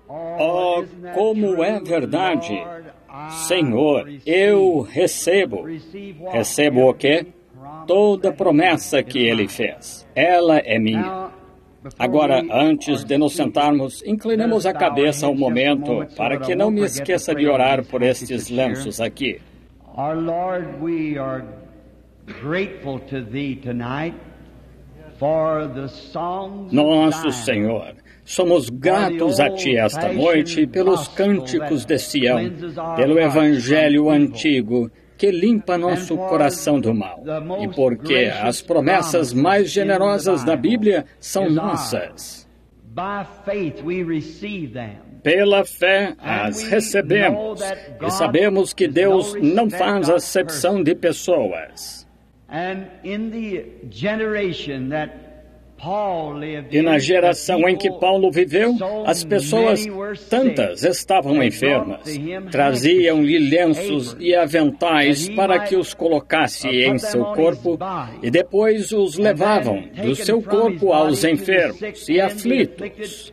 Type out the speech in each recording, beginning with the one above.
Oh, como é verdade! Senhor, eu recebo. Recebo o quê? Toda promessa que Ele fez. Ela é minha. Agora, antes de nos sentarmos, inclinemos a cabeça um momento para que não me esqueça de orar por estes lenços aqui. Our Lord, we are grateful to Thee tonight for the songs Nosso of Zion. Senhor, somos gratos a Ti esta noite pelos cânticos de Sião, pelo Evangelho antigo que limpa nosso coração do mal, e porque as promessas mais generosas da Bíblia são nossas. By faith we receive them. Pela fé as recebemos e sabemos que Deus não faz acepção de pessoas. And in the generation that Paul lived E na in, geração em que Paulo viveu, as pessoas, tantas, estavam enfermas. Traziam-lhe lenços e aventais para que os colocasse em seu corpo e depois os levavam do seu corpo aos enfermos e aflitos.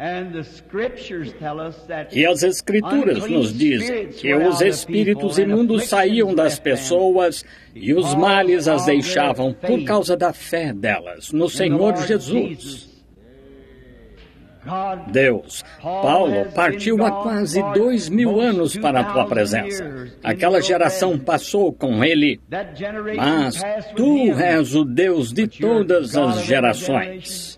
E as Escrituras nos dizem que os espíritos imundos saíam das pessoas e os males as deixavam por causa da fé delas no Senhor Jesus. Deus, Paulo partiu há quase 2000 anos para a tua presença. Aquela geração passou com ele, mas tu és o Deus de todas as gerações.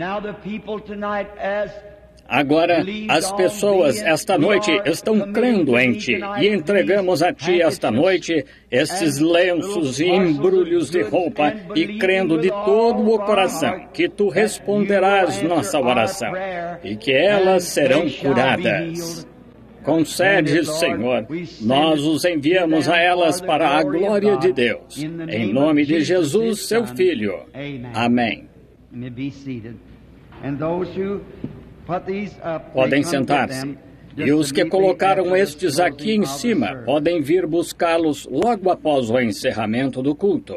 Agora, as pessoas esta noite estão crendo em Ti e entregamos a Ti esta noite estes lenços e embrulhos de roupa e crendo de todo o coração que Tu responderás nossa oração e que elas serão curadas. Concede, Senhor, nós os enviamos a elas para a glória de Deus. Em nome de Jesus, Seu Filho. Amém. Podem sentar-se. E os que colocaram estes aqui em cima podem vir buscá-los logo após o encerramento do culto.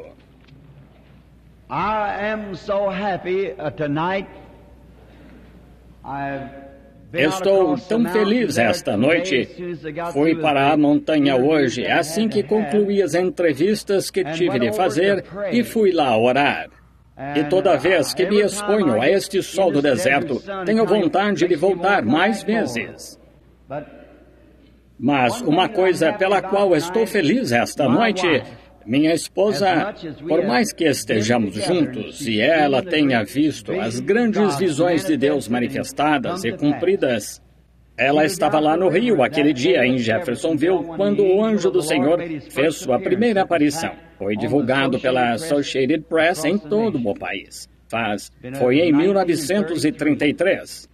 Estou tão feliz esta noite. Fui para a montanha hoje, assim que concluí as entrevistas que tive de fazer, e fui lá orar. E toda vez que me exponho a este sol do deserto, tenho vontade de voltar mais vezes. Mas uma coisa pela qual estou feliz esta noite, minha esposa, por mais que estejamos juntos e ela tenha visto as grandes visões de Deus manifestadas e cumpridas, ela estava lá no Rio aquele dia em Jeffersonville, quando o anjo do Senhor fez sua primeira aparição. Foi divulgado pela Associated Press em todo o país. Foi em 1933.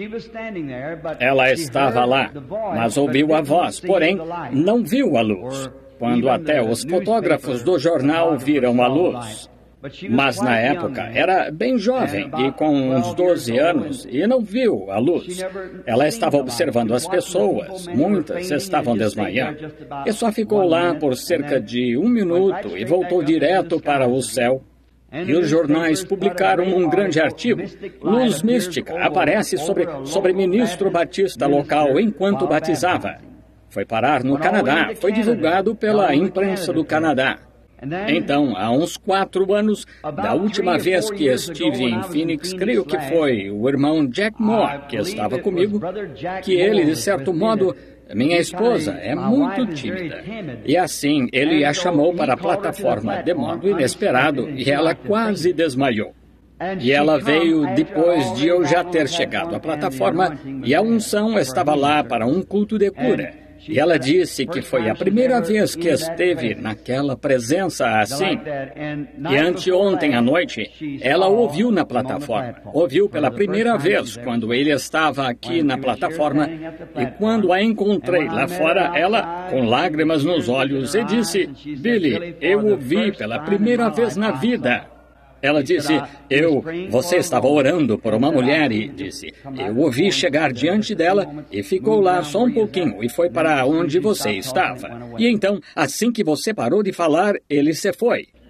Ela estava lá, mas ouviu a voz, porém não viu a luz, quando até os fotógrafos do jornal viram a luz. Mas na época era bem jovem e com uns 12 anos e não viu a luz. Ela estava observando as pessoas, muitas estavam desmaiando. E só ficou lá por cerca de 1 minuto e voltou direto para o céu. E os jornais publicaram um grande artigo. Luz mística aparece sobre ministro batista local enquanto batizava. Foi parar no Canadá, foi divulgado pela imprensa do Canadá. Então, há uns 4 anos, da última vez que estive em Phoenix, creio que foi o irmão Jack Moore que estava comigo, que ele, de certo modo, minha esposa é muito tímida. E assim, ele a chamou para a plataforma de modo inesperado e ela quase desmaiou. E ela veio depois de eu já ter chegado à plataforma e a unção estava lá para um culto de cura. E ela disse que foi a primeira vez que esteve naquela presença assim. E anteontem à noite, ela ouviu na plataforma. Ouviu pela primeira vez quando ele estava aqui na plataforma. E quando a encontrei lá fora, ela, com lágrimas nos olhos, e disse: Billy, eu ouvi pela primeira vez na vida. Ela disse, você estava orando por uma mulher e disse, eu ouvi chegar diante dela e ficou lá só um pouquinho e foi para onde você estava. E então, assim que você parou de falar, ele se foi.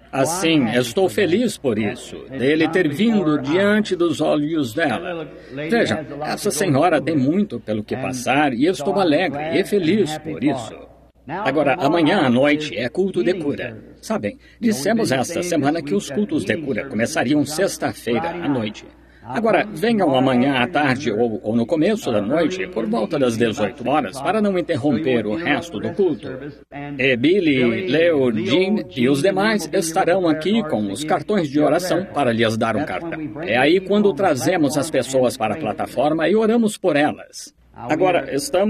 Assim, estou feliz por isso, dele ter vindo diante dos olhos dela. Veja, essa senhora tem muito pelo que passar e estou alegre e feliz por isso. Agora, amanhã à noite é culto de cura. Sabem, dissemos esta semana que os cultos de cura começariam sexta-feira à noite. Agora, venham amanhã à tarde ou no começo da noite, por volta das 18 horas, para não interromper o resto do culto. E Billy, Leo, Jean e os demais estarão aqui com os cartões de oração para lhes dar um cartão. É aí quando trazemos as pessoas para a plataforma e oramos por elas. Agora,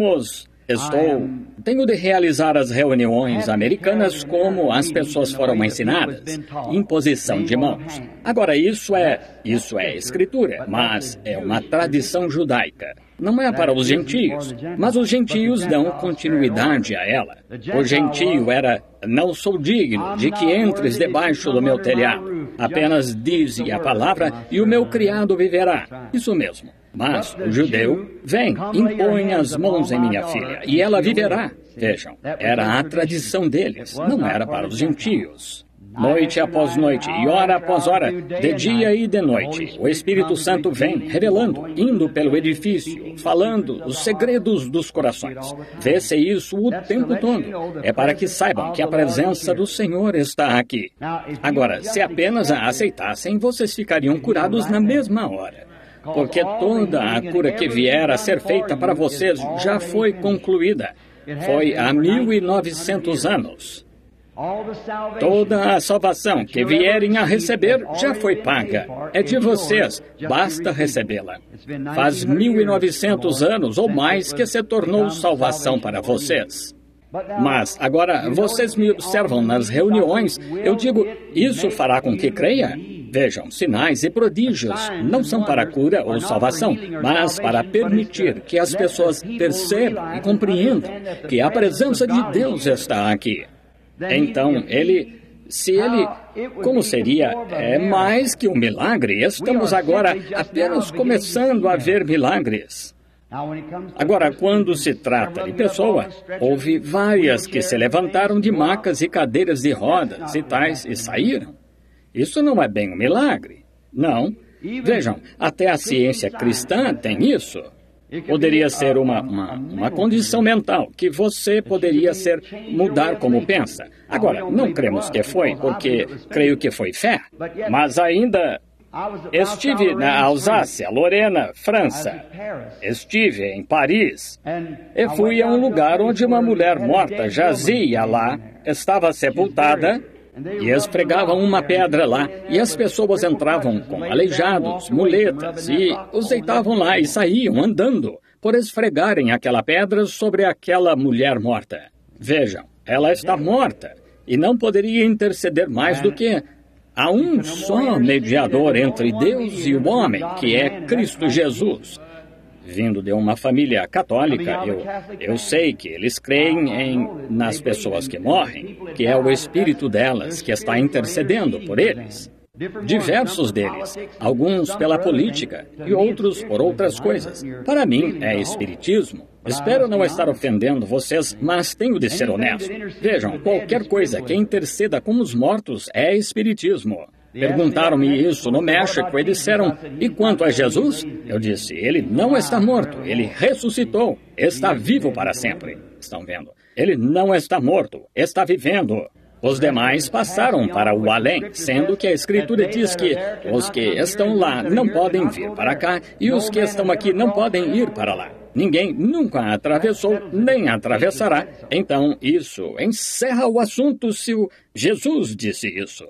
tenho de realizar as reuniões americanas como as pessoas foram ensinadas, imposição de mãos. Agora, isso é escritura, mas é uma tradição judaica. Não é para os gentios, mas os gentios dão continuidade a ela. O gentio era, não sou digno de que entres debaixo do meu telhado. Apenas dize a palavra e o meu criado viverá. Isso mesmo. Mas o judeu, vem, impõe as mãos em minha filha, e ela viverá. Vejam, era a tradição deles, não era para os gentios. Noite após noite, e hora após hora, de dia e de noite, o Espírito Santo vem, revelando, indo pelo edifício, falando os segredos dos corações. Vê-se isso o tempo todo. É para que saibam que a presença do Senhor está aqui. Agora, se apenas a aceitassem, vocês ficariam curados na mesma hora. Porque toda a cura que vier a ser feita para vocês já foi concluída. Foi há 1900 anos. Toda a salvação que vierem a receber já foi paga. É de vocês, basta recebê-la. Faz 1900 anos ou mais que se tornou salvação para vocês. Mas, agora, vocês me observam nas reuniões, eu digo, isso fará com que creia? Vejam, sinais e prodígios não são para cura ou salvação, mas para permitir que as pessoas percebam e compreendam que a presença de Deus está aqui. Então, como seria? É mais que um milagre. Estamos agora apenas começando a ver milagres. Agora, quando se trata de pessoa, houve várias que se levantaram de macas e cadeiras de rodas e tais e saíram. Isso não é bem um milagre. Não. Vejam, até a ciência cristã tem isso. Poderia ser uma condição mental, que você poderia mudar como pensa. Agora, não cremos que foi, porque creio que foi fé. Mas ainda estive na Alsácia, Lorena, França. Estive em Paris. E fui a um lugar onde uma mulher morta jazia lá, estava sepultada, e esfregavam uma pedra lá, e as pessoas entravam com aleijados, muletas, e os deitavam lá e saíam andando, por esfregarem aquela pedra sobre aquela mulher morta. Vejam, ela está morta, e não poderia interceder mais do que há um só mediador entre Deus e o homem, que é Cristo Jesus. Vindo de uma família católica, eu sei que eles creem nas pessoas que morrem, que é o espírito delas que está intercedendo por eles. Diversos deles, alguns pela política e outros por outras coisas. Para mim, é espiritismo. Espero não estar ofendendo vocês, mas tenho de ser honesto. Vejam, qualquer coisa que interceda com os mortos é espiritismo. Perguntaram-me isso no México e disseram, e quanto a Jesus? Eu disse, ele não está morto, ele ressuscitou, está vivo para sempre. Estão vendo? Ele não está morto, está vivendo. Os demais passaram para o além, sendo que a Escritura diz que os que estão lá não podem vir para cá e os que estão aqui não podem ir para lá. Ninguém nunca atravessou, nem atravessará. Então, isso encerra o assunto se o Jesus disse isso.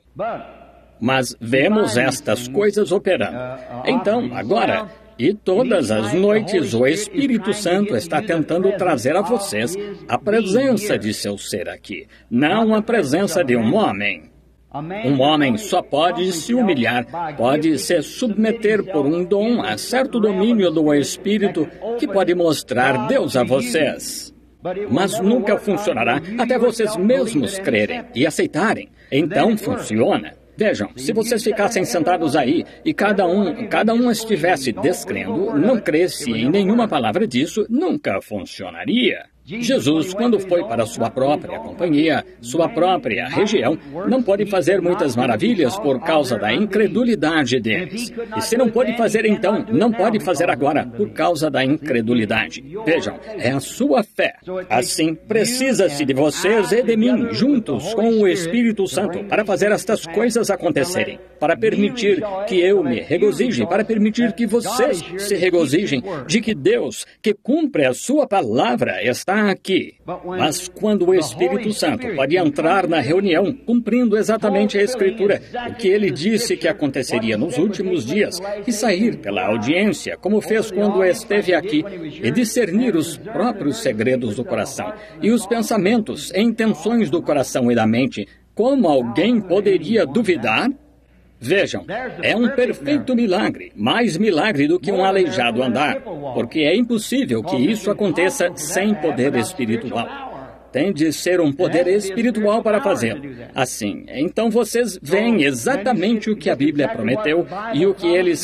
Mas vemos estas coisas operando. Então, agora, e todas as noites o Espírito Santo está tentando trazer a vocês a presença de seu ser aqui, não a presença de um homem. Um homem só pode se humilhar, pode se submeter por um dom a certo domínio do Espírito que pode mostrar Deus a vocês. Mas nunca funcionará até vocês mesmos crerem e aceitarem. Então funciona. Vejam, se vocês ficassem sentados aí e cada um estivesse descrendo, não cresce em nenhuma palavra disso, nunca funcionaria. Jesus, quando foi para sua própria companhia, sua própria região, não pode fazer muitas maravilhas por causa da incredulidade deles. E se não pode fazer então, não pode fazer agora por causa da incredulidade. Vejam, é a sua fé. Assim, precisa-se de vocês e de mim, juntos com o Espírito Santo, para fazer estas coisas acontecerem, para permitir que eu me regozije, para permitir que vocês se regozijem de que Deus, que cumpre a sua palavra, está aqui. Mas quando o Espírito Santo pode entrar na reunião, cumprindo exatamente a Escritura, o que ele disse que aconteceria nos últimos dias, e sair pela audiência, como fez quando esteve aqui, e discernir os próprios segredos do coração, e os pensamentos e intenções do coração e da mente, como alguém poderia duvidar? Vejam, é um perfeito milagre, mais milagre do que um aleijado andar, porque é impossível que isso aconteça sem poder espiritual. Tem de ser um poder espiritual para fazê-lo. Assim, então vocês veem exatamente o que a Bíblia prometeu e o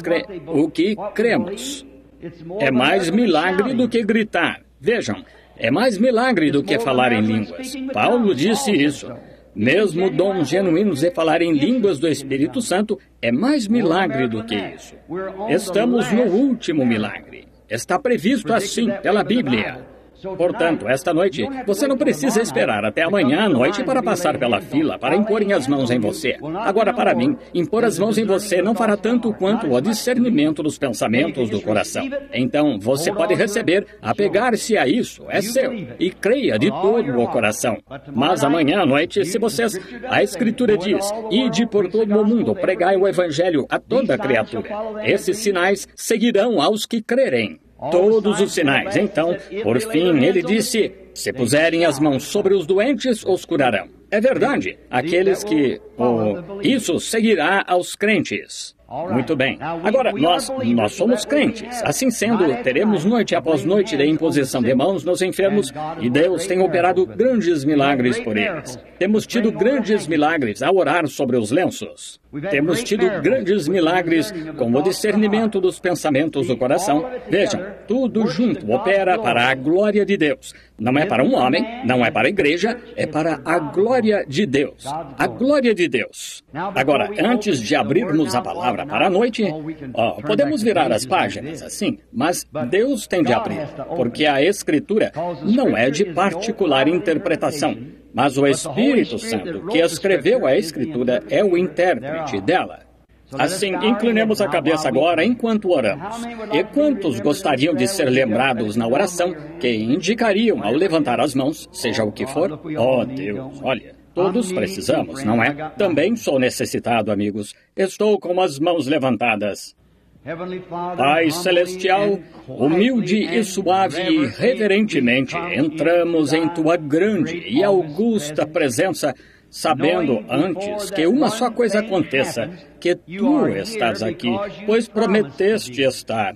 que cremos. É mais milagre do que gritar. Vejam, é mais milagre do que falar em línguas. Paulo disse isso. Mesmo dons genuínos e falar em línguas do Espírito Santo é mais milagre do que isso. Estamos no último milagre. Está previsto assim pela Bíblia. Portanto, esta noite, você não precisa esperar até amanhã à noite para passar pela fila, para imporem as mãos em você. Agora, para mim, impor as mãos em você não fará tanto quanto o discernimento dos pensamentos do coração. Então, você pode receber, apegar-se a isso, é seu, e creia de todo o coração. Mas amanhã à noite, se vocês, a Escritura diz, ide por todo o mundo, pregai o Evangelho a toda criatura. Esses sinais seguirão aos que crerem. Todos os sinais. Então, por fim, ele disse, se puserem as mãos sobre os doentes, os curarão. É verdade, aqueles que... isso seguirá aos crentes. Muito bem. Agora, nós somos crentes. Assim sendo, teremos noite após noite de imposição de mãos nos enfermos e Deus tem operado grandes milagres por eles. Temos tido grandes milagres ao orar sobre os lenços. Temos tido grandes milagres com o discernimento dos pensamentos do coração. Vejam, tudo junto opera para a glória de Deus. Não é para um homem, não é para a igreja, é para a glória de Deus. A glória de Deus. Agora, antes de abrirmos a palavra para a noite, podemos virar as páginas assim, mas Deus tem de abrir, porque a Escritura não é de particular interpretação, mas o Espírito Santo que escreveu a Escritura é o intérprete dela. Assim, inclinemos a cabeça agora enquanto oramos. E quantos gostariam de ser lembrados na oração que indicariam ao levantar as mãos, seja o que for? Oh, Deus, olha, todos precisamos, não é? Também sou necessitado, amigos. Estou com as mãos levantadas. Pai Celestial, humilde e suave e reverentemente, entramos em Tua grande e augusta presença, sabendo antes que uma só coisa aconteça, que Tu estás aqui, pois prometeste estar.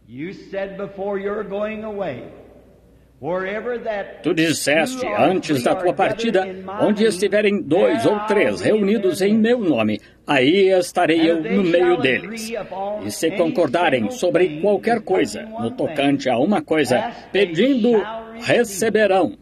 Tu disseste, antes da Tua partida, onde estiverem 2 ou 3 reunidos em Meu nome, aí estarei eu no meio deles. E se concordarem sobre qualquer coisa, no tocante a uma coisa, pedindo, receberão.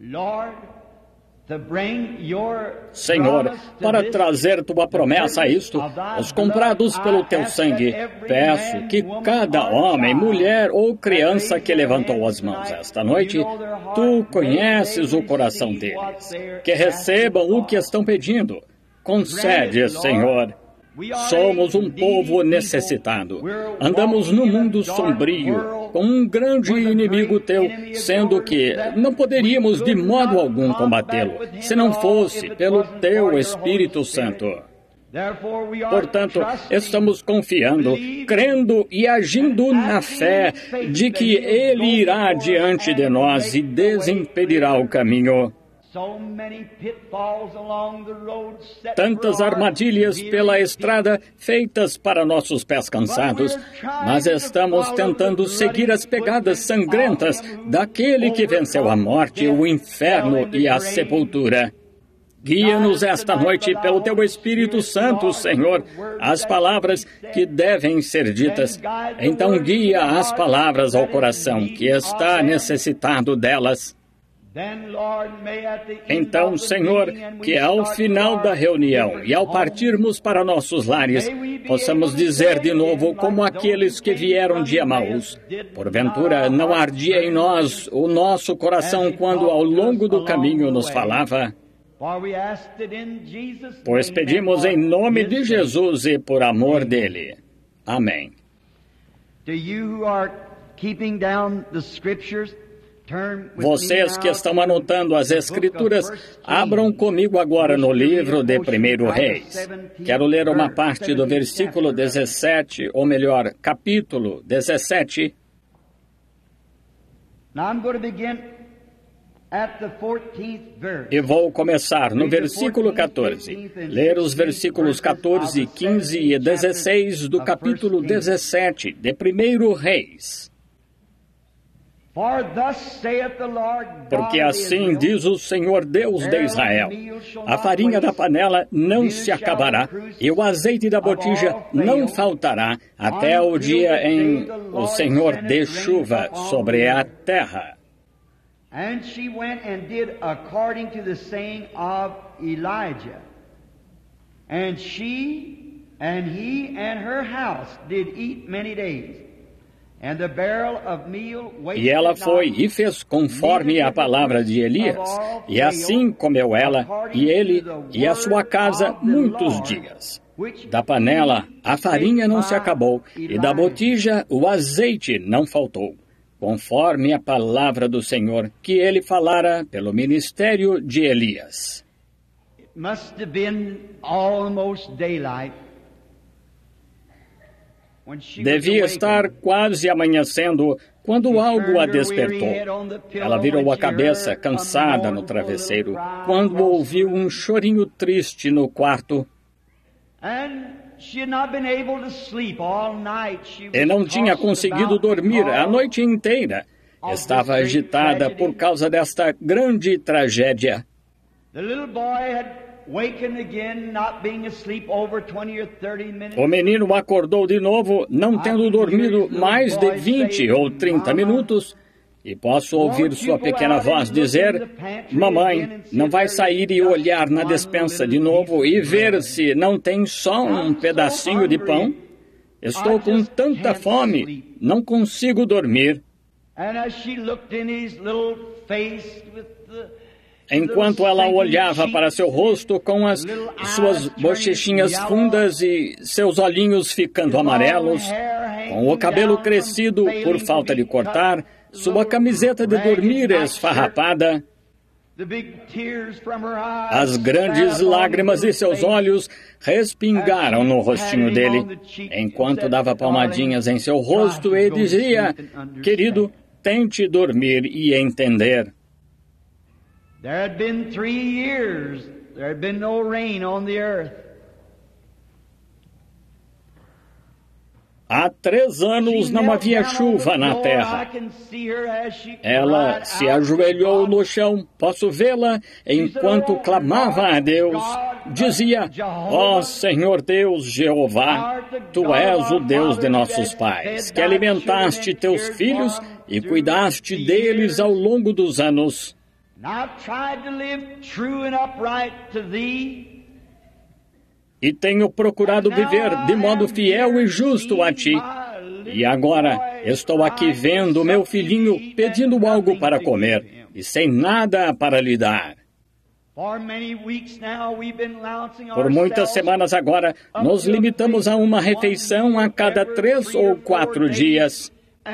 Senhor, para trazer Tua promessa a isto, os comprados pelo Teu sangue, peço que cada homem, mulher ou criança que levantou as mãos esta noite, Tu conheces o coração deles, que recebam o que estão pedindo. Concede, Senhor. Somos um povo necessitado. Andamos num mundo sombrio, com um grande inimigo Teu, sendo que não poderíamos de modo algum combatê-lo, se não fosse pelo Teu Espírito Santo. Portanto, estamos confiando, crendo e agindo na fé de que Ele irá diante de nós e desimpedirá o caminho. Tantas armadilhas pela estrada feitas para nossos pés cansados, mas estamos tentando seguir as pegadas sangrentas daquele que venceu a morte, o inferno e a sepultura. Guia-nos esta noite pelo Teu Espírito Santo, Senhor, as palavras que devem ser ditas. Então guia as palavras ao coração que está necessitado delas. Então, Senhor, que ao final da reunião e ao partirmos para nossos lares, possamos dizer de novo como aqueles que vieram de Emaús: porventura não ardia em nós o nosso coração quando ao longo do caminho nos falava? Pois pedimos em nome de Jesus e por amor dele. Amém. Vocês que estão anotando as Escrituras, abram comigo agora no livro de 1 Reis. Quero ler uma parte do versículo 17, ou melhor, capítulo 17. E vou começar no versículo 14. Ler os versículos 14, 15 e 16 do capítulo 17 de 1 Reis. Porque assim diz o Senhor Deus de Israel: a farinha da panela não se acabará, e o azeite da botija não faltará, até o dia em o Senhor dê chuva sobre a terra. And she went and did according to the saying of Elijah. And she and he and her house did eat many days. And the barrel of meal wasted E ela foi e fez conforme a palavra de Elias, e assim comeu ela, e ele, e a sua casa muitos dias. Da panela a farinha não se acabou, e da botija o azeite não faltou, conforme a palavra do Senhor que ele falara pelo ministério de Elias. It must have been almost daylight. Devia estar quase amanhecendo quando algo a despertou. Ela virou a cabeça, cansada, no travesseiro, quando ouviu um chorinho triste no quarto. E não tinha conseguido dormir a noite inteira. Estava agitada por causa desta grande tragédia. O menino acordou de novo, não tendo dormido mais de 20 ou 30 minutos, e posso ouvir sua pequena voz dizer: mamãe, não vai sair e olhar na despensa de novo e ver se não tem só um pedacinho de pão? Estou com tanta fome, não consigo dormir. Enquanto ela olhava para seu rosto com as suas bochechinhas fundas e seus olhinhos ficando amarelos, com o cabelo crescido por falta de cortar, sua camiseta de dormir esfarrapada, as grandes lágrimas de seus olhos respingaram no rostinho dele, enquanto dava palmadinhas em seu rosto e dizia: querido, tente dormir e entender. There had been 3 years, there had been no rain on the earth. Há 3 anos não havia chuva na terra. Ela se ajoelhou no chão, posso vê-la, enquanto clamava a Deus. Dizia: ó Senhor Deus Jeová, Tu és o Deus de nossos pais, que alimentaste Teus filhos e cuidaste deles ao longo dos anos. E tenho procurado viver de modo fiel e justo a Ti. E agora estou aqui vendo meu filhinho pedindo algo para comer e sem nada para lhe dar. Por muitas semanas agora, nos limitamos a uma refeição a cada 3 ou 4 dias.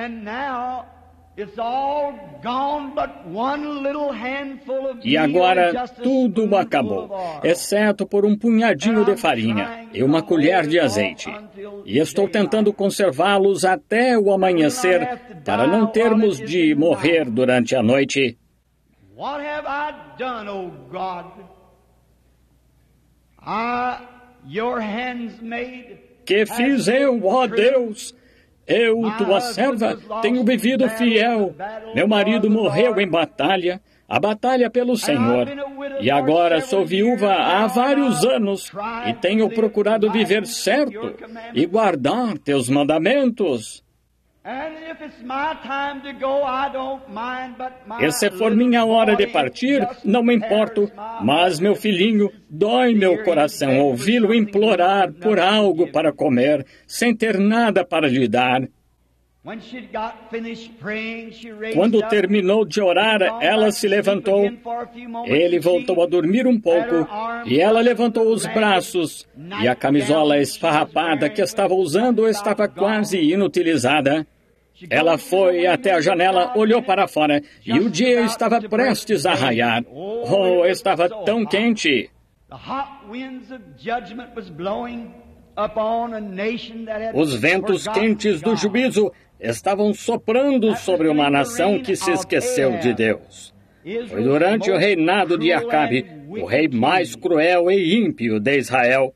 E agora tudo acabou, exceto por um punhadinho de farinha e uma colher de azeite. E estou tentando conservá-los até o amanhecer, para não termos de morrer durante a noite. Que fiz eu, ó Deus? Eu, tua serva, tenho vivido fiel. Meu marido morreu em batalha, a batalha pelo Senhor. E agora sou viúva há vários anos e tenho procurado viver certo e guardar teus mandamentos. E se for minha hora de partir, não me importo, mas meu filhinho, dói meu coração ouvi-lo implorar por algo para comer, sem ter nada para lhe dar. Quando terminou de orar, ela se levantou. Ele voltou a dormir um pouco, e ela levantou os braços, e a camisola esfarrapada que estava usando estava quase inutilizada. Ela foi até a janela, olhou para fora, e o dia estava prestes a raiar. Oh, estava tão quente. Os ventos quentes do juízo estavam soprando sobre uma nação que se esqueceu de Deus. Foi durante o reinado de Acabe, o rei mais cruel e ímpio de Israel.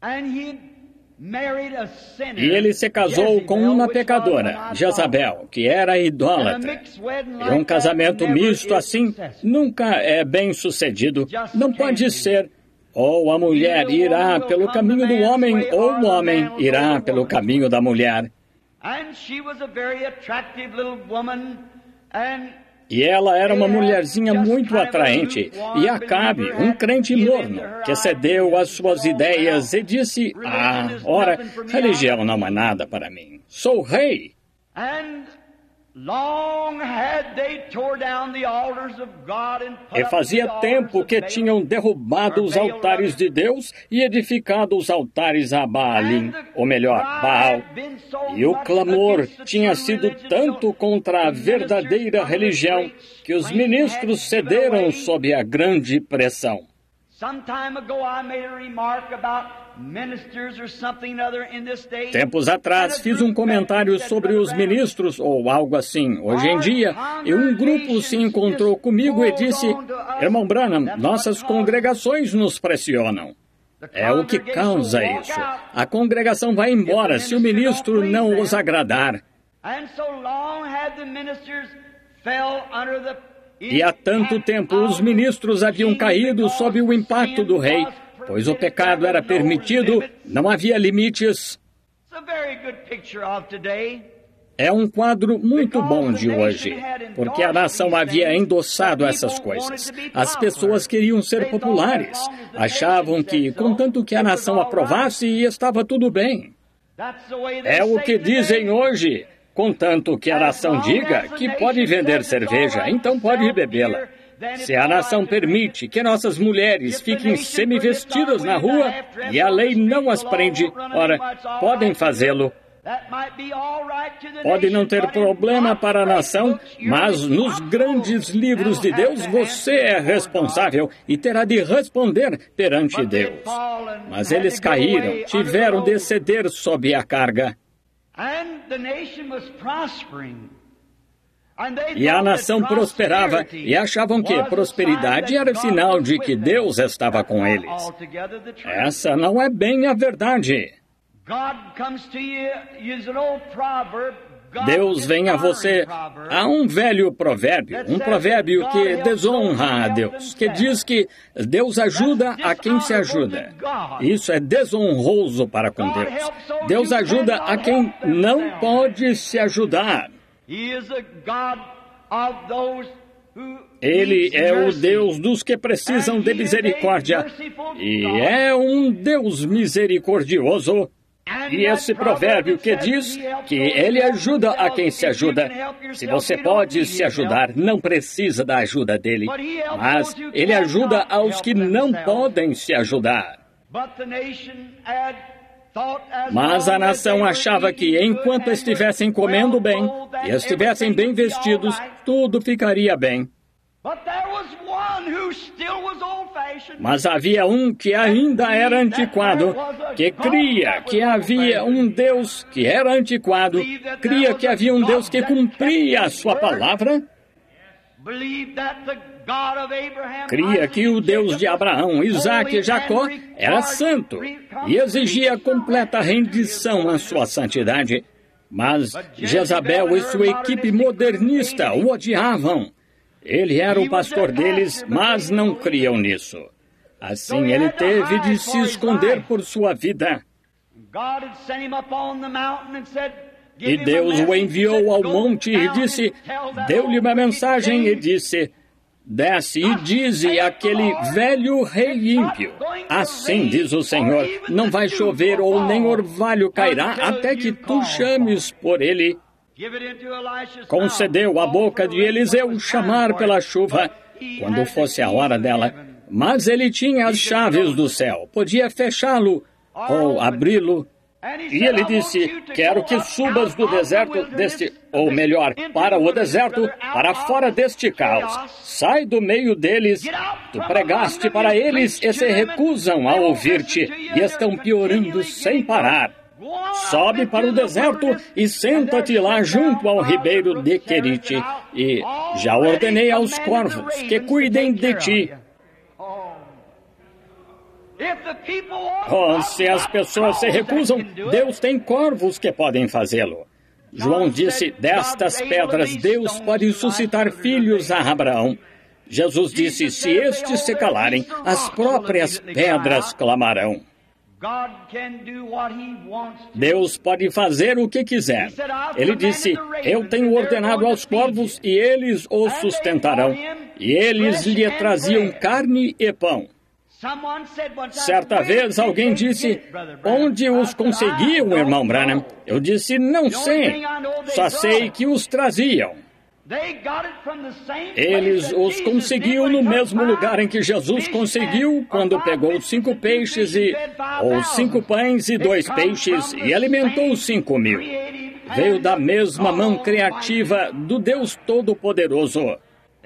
E ele se casou com uma pecadora, Jezabel, que era idólatra. E um casamento misto assim nunca é bem sucedido. Não pode ser. Ou a mulher irá pelo caminho do homem, ou o homem irá pelo caminho da mulher. E ela era uma mulherzinha muito atraente, e Acabe, um crente morno, que cedeu às suas ideias e disse, ora, religião não é nada para mim, sou rei. E fazia tempo que tinham derrubado os altares de Deus e edificado os altares a Baalim, ou melhor, Baal. E o clamor tinha sido tanto contra a verdadeira religião que os ministros cederam sob a grande pressão. Tempos atrás, fiz um comentário sobre os ministros, ou algo assim. Hoje em dia, um grupo se encontrou comigo e disse, irmão Branham, nossas congregações nos pressionam. É o que causa isso. A congregação vai embora se o ministro não os agradar. E há tanto tempo os ministros haviam caído sob o impacto do rei, pois o pecado era permitido, não havia limites. É um quadro muito bom de hoje, porque a nação havia endossado essas coisas. As pessoas queriam ser populares. Achavam que, contanto que a nação aprovasse, estava tudo bem. É o que dizem hoje. Contanto que a nação diga que pode vender cerveja, então pode bebê-la. Se a nação permite que nossas mulheres fiquem semivestidas na rua e a lei não as prende, ora, podem fazê-lo. Pode não ter problema para a nação, mas nos grandes livros de Deus você é responsável e terá de responder perante Deus. Mas eles caíram, tiveram de ceder sob a carga. E a nação prosperava e achavam que prosperidade era sinal de que Deus estava com eles. Essa não é bem a verdade. Deus vem a você. Há um velho provérbio, um provérbio que desonra a Deus, que diz que Deus ajuda a quem se ajuda. Isso é desonroso para com Deus. Deus ajuda a quem não pode se ajudar. Ele é o Deus dos que precisam de misericórdia, e é um Deus misericordioso. E esse provérbio que diz que Ele ajuda a quem se ajuda. Se você pode se ajudar, não precisa da ajuda dele. Mas Ele ajuda aos que não podem se ajudar. Mas a nação achava que enquanto estivessem comendo bem e estivessem bem vestidos, tudo ficaria bem. Mas havia um que ainda era antiquado, que cria que havia um Deus que era antiquado, cria que havia um Deus que cumpria a sua palavra, cria que o Deus de Abraão, Isaque e Jacó era santo e exigia completa rendição à sua santidade. Mas Jezabel e sua equipe modernista o odiavam. Ele era o pastor deles, mas não criam nisso. Assim, ele teve de se esconder por sua vida. E Deus o enviou ao monte e disse, deu-lhe uma mensagem e disse, desce e dize àquele velho rei ímpio, assim diz o Senhor, não vai chover ou nem orvalho cairá até que tu chames por ele. Concedeu à boca de Eliseu chamar pela chuva, quando fosse a hora dela, mas ele tinha as chaves do céu, podia fechá-lo ou abri-lo. E ele disse, quero que subas do deserto ou melhor, para o deserto, para fora deste caos. Sai do meio deles. Tu pregaste para eles e se recusam a ouvir-te e estão piorando sem parar. Sobe para o deserto e senta-te lá junto ao ribeiro de Querite. E já ordenei aos corvos que cuidem de ti. Oh, se as pessoas se recusam, Deus tem corvos que podem fazê-lo. João disse, destas pedras Deus pode suscitar filhos a Abraão. Jesus disse, se estes se calarem, as próprias pedras clamarão. Deus pode fazer o que quiser. Ele disse, eu tenho ordenado aos corvos e eles os sustentarão. E eles lhe traziam carne e pão. Certa vez alguém disse, onde os conseguiam, irmão Branham? Eu disse, não sei, só sei que os traziam. Eles os conseguiam no mesmo lugar em que Jesus conseguiu quando pegou 5 peixes ou 5 pães e 2 peixes e alimentou 5.000. Veio da mesma mão criativa do Deus Todo-Poderoso.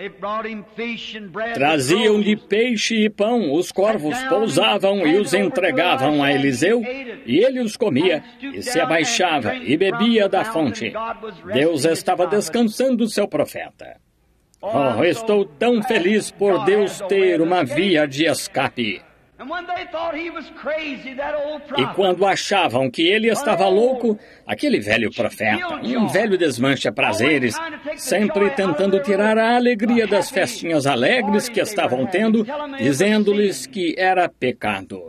Traziam-lhe peixe e pão, os corvos pousavam e os entregavam a Eliseu, e ele os comia, e se abaixava e bebia da fonte. Deus estava descansando seu profeta. Oh, estou tão feliz por Deus ter uma via de escape. E quando achavam que ele estava louco, aquele velho profeta, um velho desmancha-prazeres, sempre tentando tirar a alegria das festinhas alegres que estavam tendo, dizendo-lhes que era pecado.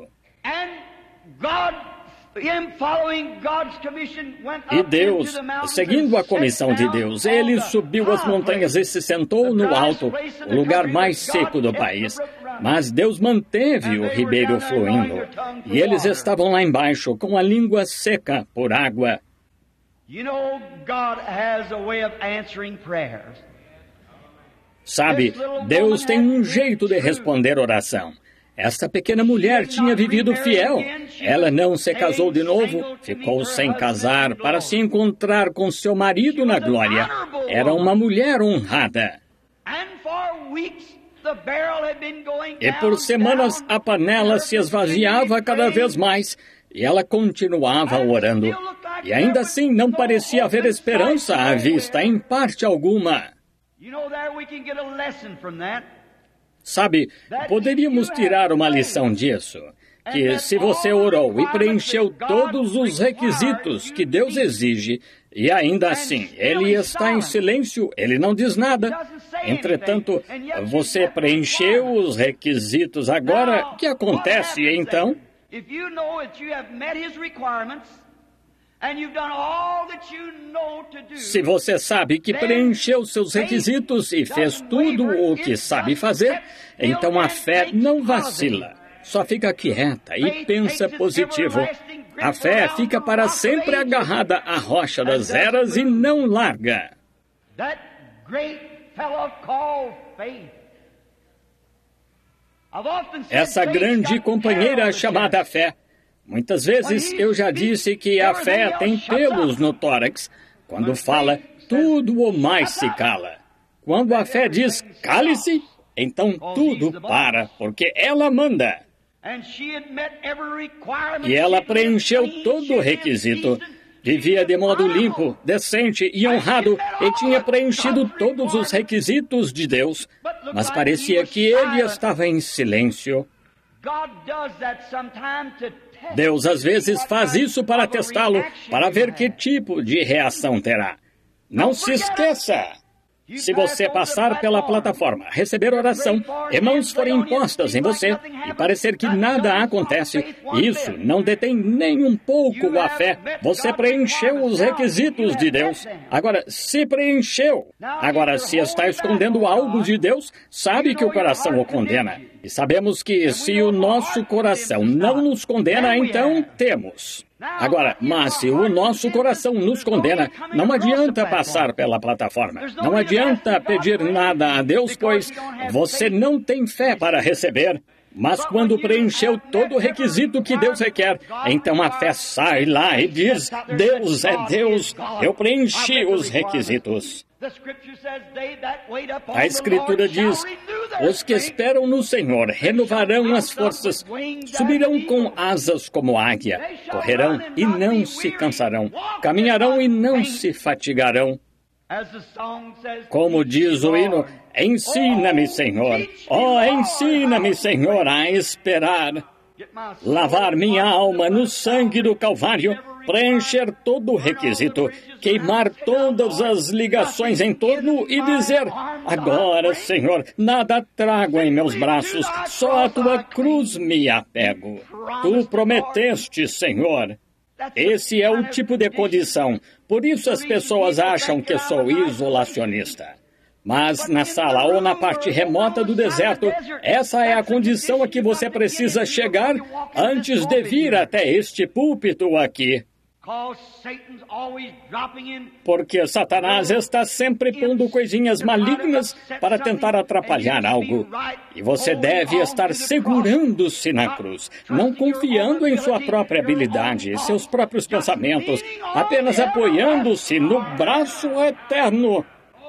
E Deus, seguindo a comissão de Deus, ele subiu as montanhas e se sentou no alto, o lugar mais seco do país. Mas Deus manteve o ribeiro fluindo, e eles estavam lá embaixo com a língua seca por água. Sabe, Deus tem um jeito de responder oração. Esta pequena mulher tinha vivido fiel. Ela não se casou de novo, ficou sem casar para se encontrar com seu marido na glória. Era uma mulher honrada. E por semanas a panela se esvaziava cada vez mais e ela continuava orando. E ainda assim não parecia haver esperança à vista em parte alguma. Sabe, poderíamos tirar uma lição disso, que se você orou e preencheu todos os requisitos que Deus exige, e ainda assim ele está em silêncio, ele não diz nada. Entretanto, você preencheu os requisitos agora, o que acontece então? Se você sabe que preencheu seus requisitos e fez tudo o que sabe fazer, então a fé não vacila. Só fica quieta e pensa positivo. A fé fica para sempre agarrada à rocha das eras e não larga. Essa grande companheira chamada fé. Muitas vezes eu já disse que a fé tem pelos no tórax. Quando fala, tudo o mais se cala. Quando a fé diz, cale-se, então tudo para, porque ela manda. E ela preencheu todo o requisito. Vivia de modo limpo, decente e honrado e tinha preenchido todos os requisitos de Deus. Mas parecia que ele estava em silêncio. Deus às vezes faz isso para testá-lo, para ver que tipo de reação terá. Não se esqueça! Se você passar pela plataforma, receber oração, e mãos forem impostas em você e parecer que nada acontece, isso não detém nem um pouco a fé. Você preencheu os requisitos de Deus. Agora, se preencheu. Agora, se está escondendo algo de Deus, sabe que o coração o condena. E sabemos que se o nosso coração não nos condena, então temos. Agora, mas se o nosso coração nos condena, não adianta passar pela plataforma. Não adianta pedir nada a Deus, pois você não tem fé para receber. Mas quando preencheu todo o requisito que Deus requer, então a fé sai lá e diz, Deus é Deus, eu preenchi os requisitos. A Escritura diz, os que esperam no Senhor renovarão as forças, subirão com asas como águia, correrão e não se cansarão, caminharão e não se fatigarão. Como diz o hino, ensina-me, Senhor, ensina-me, Senhor, a esperar. Lavar minha alma no sangue do Calvário, preencher todo o requisito, queimar todas as ligações em torno e dizer, agora, Senhor, nada trago em meus braços, só a tua cruz me apego. Tu prometeste, Senhor. Esse é o tipo de condição. Por isso as pessoas acham que sou isolacionista. Mas na sala ou na parte remota do deserto, essa é a condição a que você precisa chegar antes de vir até este púlpito aqui. Porque Satanás está sempre pondo coisinhas malignas para tentar atrapalhar algo. E você deve estar segurando-se na cruz, não confiando em sua própria habilidade, seus próprios pensamentos, apenas apoiando-se no braço eterno.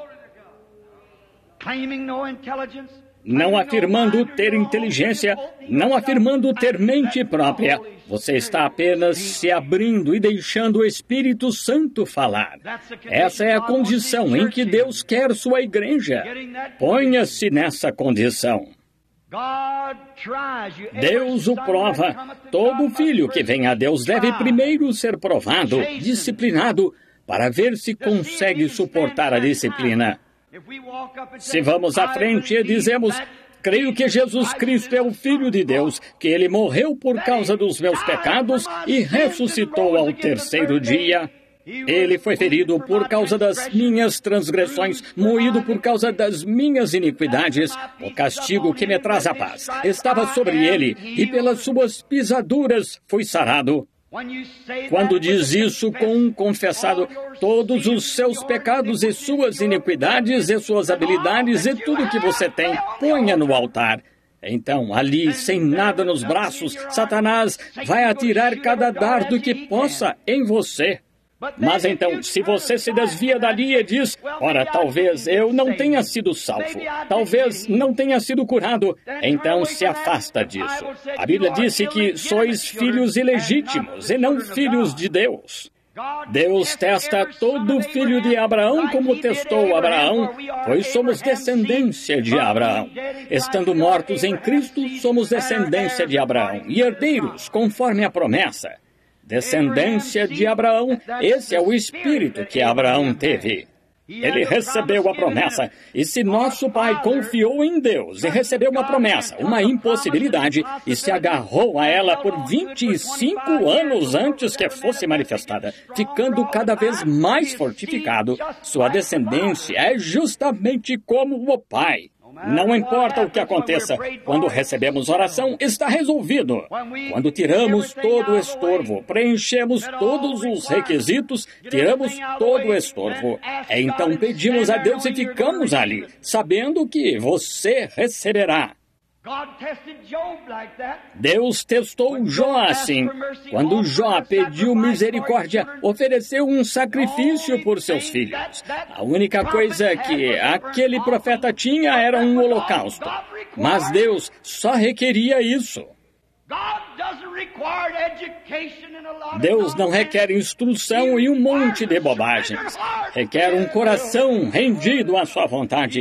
Não afirmando ter inteligência, não afirmando ter mente própria. Você está apenas se abrindo e deixando o Espírito Santo falar. Essa é a condição em que Deus quer sua igreja. Ponha-se nessa condição. Deus o prova. Todo filho que vem a Deus deve primeiro ser provado, disciplinado, para ver se consegue suportar a disciplina. Se vamos à frente e dizemos, creio que Jesus Cristo é o Filho de Deus, que Ele morreu por causa dos meus pecados e ressuscitou ao terceiro dia. Ele foi ferido por causa das minhas transgressões, moído por causa das minhas iniquidades. O castigo que me traz a paz estava sobre Ele, e pelas suas pisaduras fui sarado. Quando diz isso com um confessado, todos os seus pecados e suas iniquidades e suas habilidades e tudo que você tem, ponha no altar. Então, ali, sem nada nos braços, Satanás vai atirar cada dardo que possa em você. Mas então, se você se desvia dali e diz, ora, talvez eu não tenha sido salvo, talvez não tenha sido curado, então se afasta disso. A Bíblia disse que sois filhos ilegítimos e não filhos de Deus. Deus testa todo filho de Abraão como testou Abraão, pois somos descendência de Abraão. Estando mortos em Cristo, somos descendência de Abraão e herdeiros conforme a promessa. Descendência de Abraão, esse é o espírito que Abraão teve. Ele recebeu a promessa, e se nosso pai confiou em Deus e recebeu uma promessa, uma impossibilidade, e se agarrou a ela por 25 anos antes que fosse manifestada, ficando cada vez mais fortificado, sua descendência é justamente como o pai. Não importa o que aconteça, quando recebemos oração, está resolvido. Quando tiramos todo o estorvo, preenchemos todos os requisitos, tiramos todo o estorvo. Então pedimos a Deus e ficamos ali, sabendo que você receberá. Deus testou Jó assim. Quando Jó pediu misericórdia, ofereceu um sacrifício por seus filhos. A única coisa que aquele profeta tinha era um holocausto. Mas Deus só requeria isso. Deus não requer instrução e um monte de bobagens. Requer um coração rendido à sua vontade.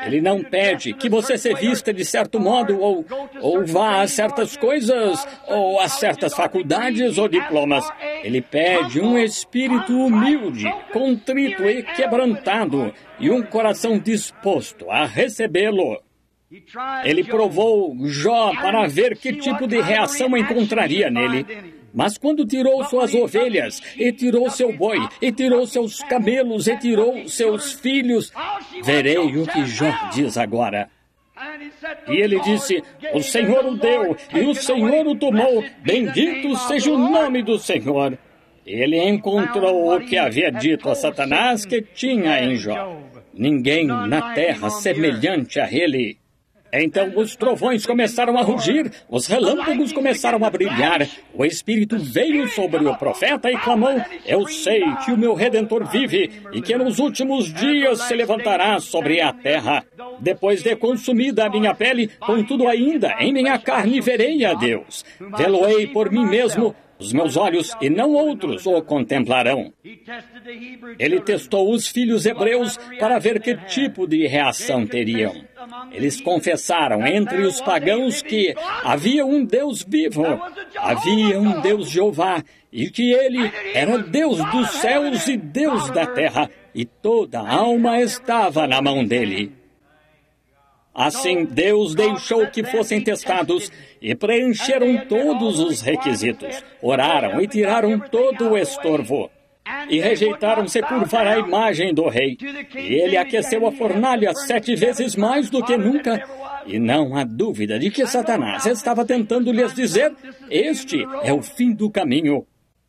Ele não pede que você se vista de certo modo, ou vá a certas coisas, ou a certas faculdades ou diplomas. Ele pede um espírito humilde, contrito e quebrantado, e um coração disposto a recebê-lo. Ele provou Jó para ver que tipo de reação encontraria nele. Mas quando tirou suas ovelhas, e tirou seu boi, e tirou seus camelos, e tirou seus filhos, verei o que Jó diz agora. E ele disse, o Senhor o deu, e o Senhor o tomou, bendito seja o nome do Senhor. Ele encontrou o que havia dito a Satanás que tinha em Jó. Ninguém na terra semelhante a ele. Então os trovões começaram a rugir, os relâmpagos começaram a brilhar, o Espírito veio sobre o profeta e clamou, eu sei que o meu Redentor vive e que nos últimos dias se levantará sobre a terra. Depois de consumida a minha pele, contudo ainda em minha carne verei a Deus. Vê-lo-ei por mim mesmo, os meus olhos e não outros o contemplarão. Ele testou os filhos hebreus para ver que tipo de reação teriam. Eles confessaram entre os pagãos que havia um Deus vivo, havia um Deus Jeová, e que ele era Deus dos céus e Deus da terra, e toda a alma estava na mão dele. Assim, Deus deixou que fossem testados e preencheram todos os requisitos, oraram e tiraram todo o estorvo. E rejeitaram se curvar à imagem do rei. E ele aqueceu a fornalha 7 vezes mais do que nunca. E não há dúvida de que Satanás estava tentando lhes dizer, este é o fim do caminho.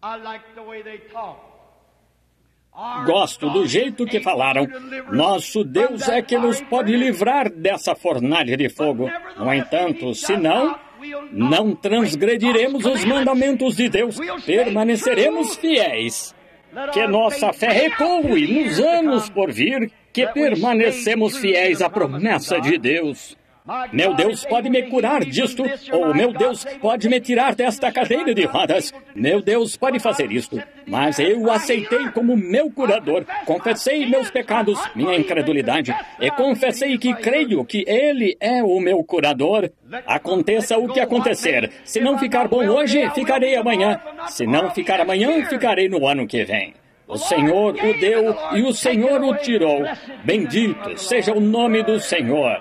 Gosto do jeito que falaram. Nosso Deus é que nos pode livrar dessa fornalha de fogo. No entanto, se não, não transgrediremos os mandamentos de Deus. Permaneceremos fiéis. Que nossa fé recue nos anos por vir, que permanecemos fiéis à promessa de Deus. Meu Deus pode me curar disto, ou meu Deus pode me tirar desta cadeira de rodas. Meu Deus pode fazer isto, mas eu o aceitei como meu curador. Confessei meus pecados, minha incredulidade, e confessei que creio que Ele é o meu curador. Aconteça o que acontecer. Se não ficar bom hoje, ficarei amanhã. Se não ficar amanhã, ficarei no ano que vem. O Senhor o deu e o Senhor o tirou. Bendito seja o nome do Senhor.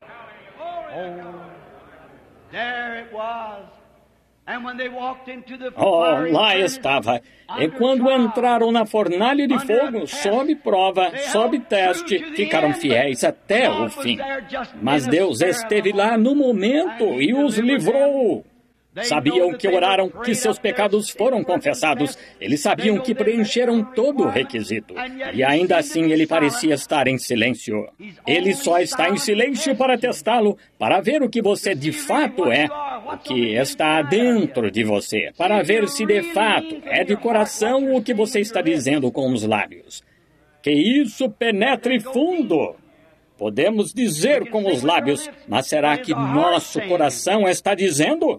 Oh, lá estava. E quando entraram na fornalha de fogo, sob prova, sob teste, ficaram fiéis até o fim. Mas Deus esteve lá no momento e os livrou. Sabiam que oraram, que seus pecados foram confessados. Eles sabiam que preencheram todo o requisito. E ainda assim ele parecia estar em silêncio. Ele só está em silêncio para testá-lo, para ver o que você de fato é, o que está dentro de você, para ver se de fato é de coração o que você está dizendo com os lábios. Que isso penetre fundo. Podemos dizer com os lábios, mas será que nosso coração está dizendo?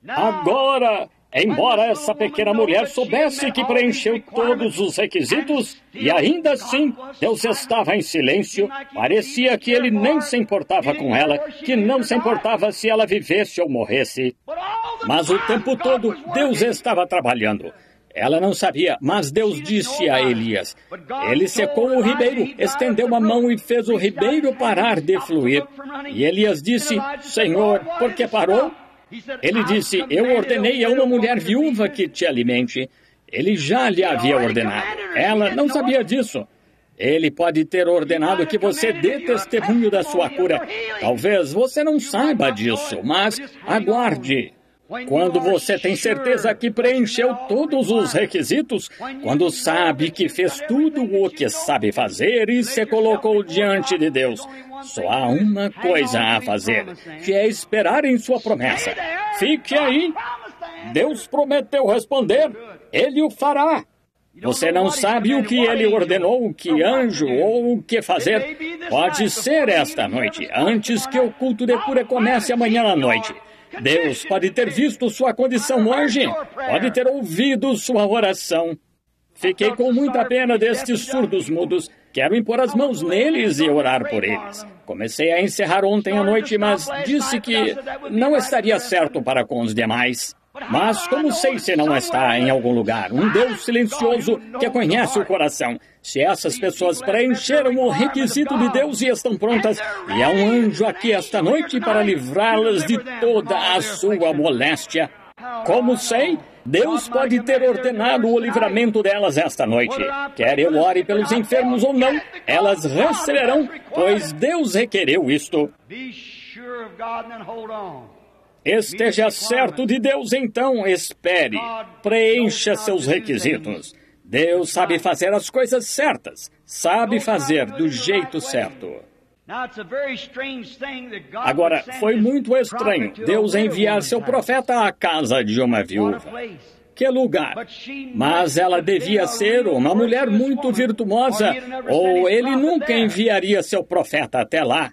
Agora, embora essa pequena mulher soubesse que preencheu todos os requisitos, e ainda assim Deus estava em silêncio, parecia que ele nem se importava com ela, que não se importava se ela vivesse ou morresse. Mas o tempo todo Deus estava trabalhando. Ela não sabia, mas Deus disse a Elias. Ele secou o ribeiro, estendeu a mão e fez o ribeiro parar de fluir. E Elias disse, Senhor, por que parou? Ele disse, eu ordenei a uma mulher viúva que te alimente. Ele já lhe havia ordenado. Ela não sabia disso. Ele pode ter ordenado que você dê testemunho da sua cura. Talvez você não saiba disso, mas aguarde. Quando você tem certeza que preencheu todos os requisitos, quando sabe que fez tudo o que sabe fazer e se colocou diante de Deus, só há uma coisa a fazer, que é esperar em sua promessa. Fique aí. Deus prometeu responder. Ele o fará. Você não sabe o que ele ordenou, que anjo ou o que fazer. Pode ser esta noite, antes que o culto de cura comece amanhã à noite. Deus pode ter visto sua condição hoje, pode ter ouvido sua oração. Fiquei com muita pena destes surdos mudos. Quero impor as mãos neles e orar por eles. Comecei a encerrar ontem à noite, mas disse que não estaria certo para com os demais. Mas como sei se não está em algum lugar? Um Deus silencioso que conhece o coração. Se essas pessoas preencheram o requisito de Deus e estão prontas, e há um anjo aqui esta noite para livrá-las de toda a sua moléstia. Como sei? Deus pode ter ordenado o livramento delas esta noite. Quer eu ore pelos enfermos ou não, elas receberão, pois Deus requereu isto. Esteja certo de Deus, então espere. Preencha seus requisitos. Deus sabe fazer as coisas certas. Sabe fazer do jeito certo. Agora, foi muito estranho Deus enviar seu profeta à casa de uma viúva. Que lugar! Mas ela devia ser uma mulher muito virtuosa, ou ele nunca enviaria seu profeta até lá.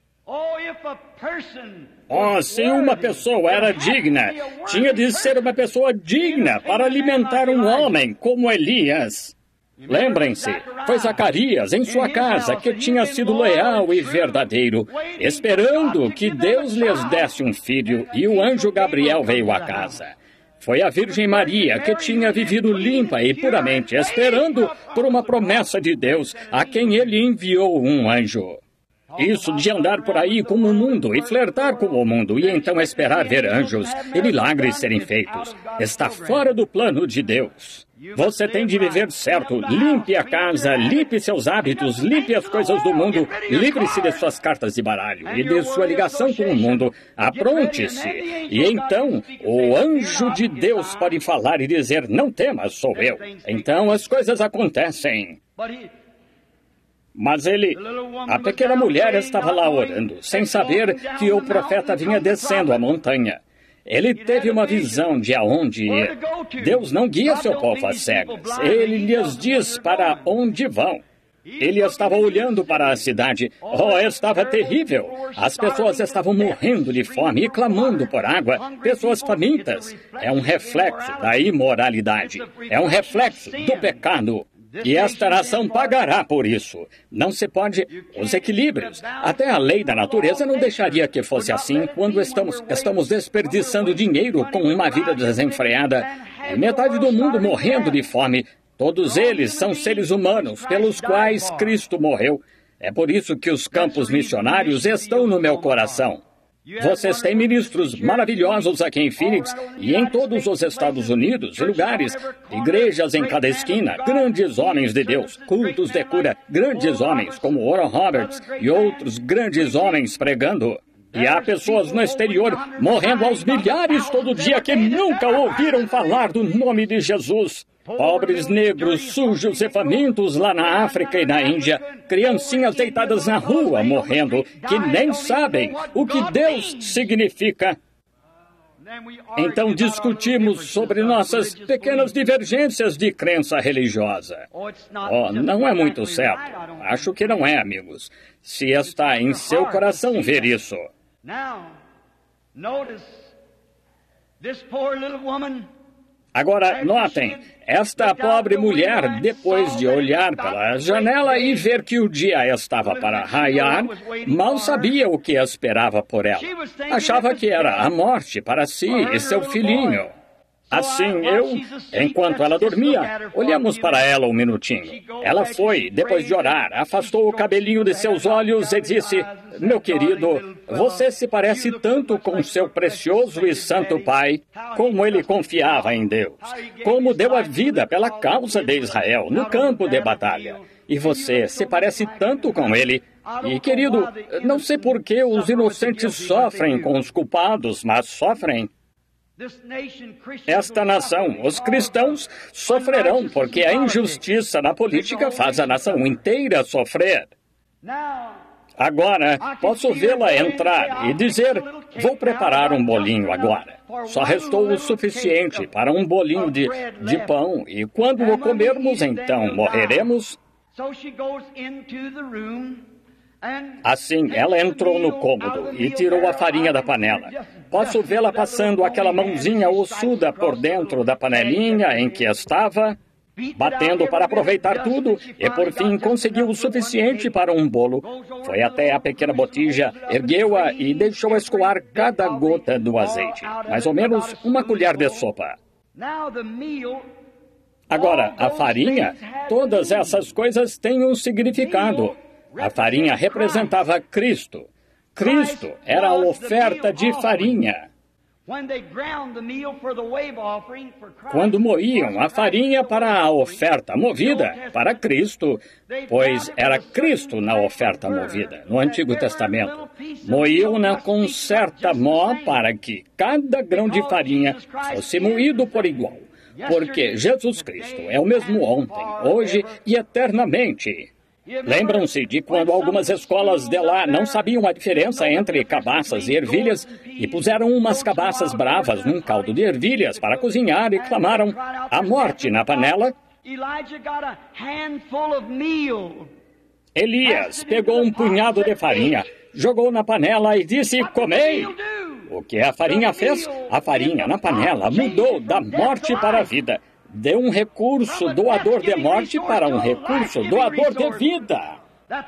Oh, se uma pessoa era digna, tinha de ser uma pessoa digna para alimentar um homem como Elias. Lembrem-se, foi Zacarias em sua casa que tinha sido leal e verdadeiro, esperando que Deus lhes desse um filho, e o anjo Gabriel veio à casa. Foi a Virgem Maria que tinha vivido limpa e puramente, esperando por uma promessa de Deus, a quem ele enviou um anjo. Isso de andar por aí como o mundo e flertar com o mundo e então esperar ver anjos e milagres serem feitos está fora do plano de Deus. Você tem de viver certo. Limpe a casa, limpe seus hábitos, limpe as coisas do mundo, livre-se de suas cartas de baralho e de sua ligação com o mundo. Apronte-se. E então, o anjo de Deus pode falar e dizer, não temas, sou eu. Então as coisas acontecem. Mas a pequena mulher estava lá orando, sem saber que o profeta vinha descendo a montanha. Ele teve uma visão de aonde ir. Deus não guia seu povo às cegas. Ele lhes diz para onde vão. Ele estava olhando para a cidade. Oh, estava terrível. As pessoas estavam morrendo de fome e clamando por água. Pessoas famintas. É um reflexo da imoralidade. É um reflexo do pecado. E esta nação pagará por isso. Não se pode... Os equilíbrios. Até a lei da natureza não deixaria que fosse assim quando estamos desperdiçando dinheiro com uma vida desenfreada. E metade do mundo morrendo de fome. Todos eles são seres humanos pelos quais Cristo morreu. É por isso que os campos missionários estão no meu coração. Vocês têm ministros maravilhosos aqui em Phoenix e em todos os Estados Unidos, lugares, igrejas em cada esquina, grandes homens de Deus, cultos de cura, grandes homens como Oral Roberts e outros grandes homens pregando. E há pessoas no exterior morrendo aos milhares todo dia que nunca ouviram falar do nome de Jesus. Pobres negros, sujos e famintos lá na África e na Índia, criancinhas deitadas na rua morrendo, que nem sabem o que Deus significa. Então discutimos sobre nossas pequenas divergências de crença religiosa. Oh, não é muito certo. Acho que não é, amigos. Se está em seu coração ver isso. Agora, notem, esta pobre mulher, depois de olhar pela janela e ver que o dia estava para raiar, mal sabia o que esperava por ela. Achava que era a morte para si e seu filhinho. Assim, enquanto ela dormia, olhamos para ela um minutinho. Ela foi, depois de orar, afastou o cabelinho de seus olhos e disse, meu querido, você se parece tanto com seu precioso e santo pai, como ele confiava em Deus, como deu a vida pela causa de Israel no campo de batalha. E você se parece tanto com ele. E, querido, não sei por que os inocentes sofrem com os culpados, mas sofrem. Esta nação, os cristãos, sofrerão porque a injustiça na política faz a nação inteira sofrer. Agora, posso vê-la entrar e dizer, vou preparar um bolinho agora. Só restou o suficiente para um bolinho de pão e quando o comermos, então morreremos. Assim, ela entrou no cômodo e tirou a farinha da panela. Posso vê-la passando aquela mãozinha ossuda por dentro da panelinha em que estava. batendo para aproveitar tudo, e por fim conseguiu o suficiente para um bolo. Foi até a pequena botija, ergueu-a e deixou escoar cada gota do azeite, mais ou menos uma colher de sopa. Agora, a farinha, todas essas coisas têm um significado. A farinha representava Cristo. Cristo era a oferta de farinha. Quando moíam a farinha para a oferta movida, para Cristo, pois era Cristo na oferta movida, no Antigo Testamento, moíam-na com certa mó para que cada grão de farinha fosse moído por igual, porque Jesus Cristo é o mesmo ontem, hoje e eternamente. Lembram-se de quando algumas escolas de lá não sabiam a diferença entre cabaças e ervilhas e puseram umas cabaças bravas num caldo de ervilhas para cozinhar e clamaram a morte na panela? Elias pegou um punhado de farinha, jogou na panela e disse: comei! O que a farinha fez? A farinha na panela mudou da morte para a vida. Deu um recurso doador de morte para um recurso doador de vida.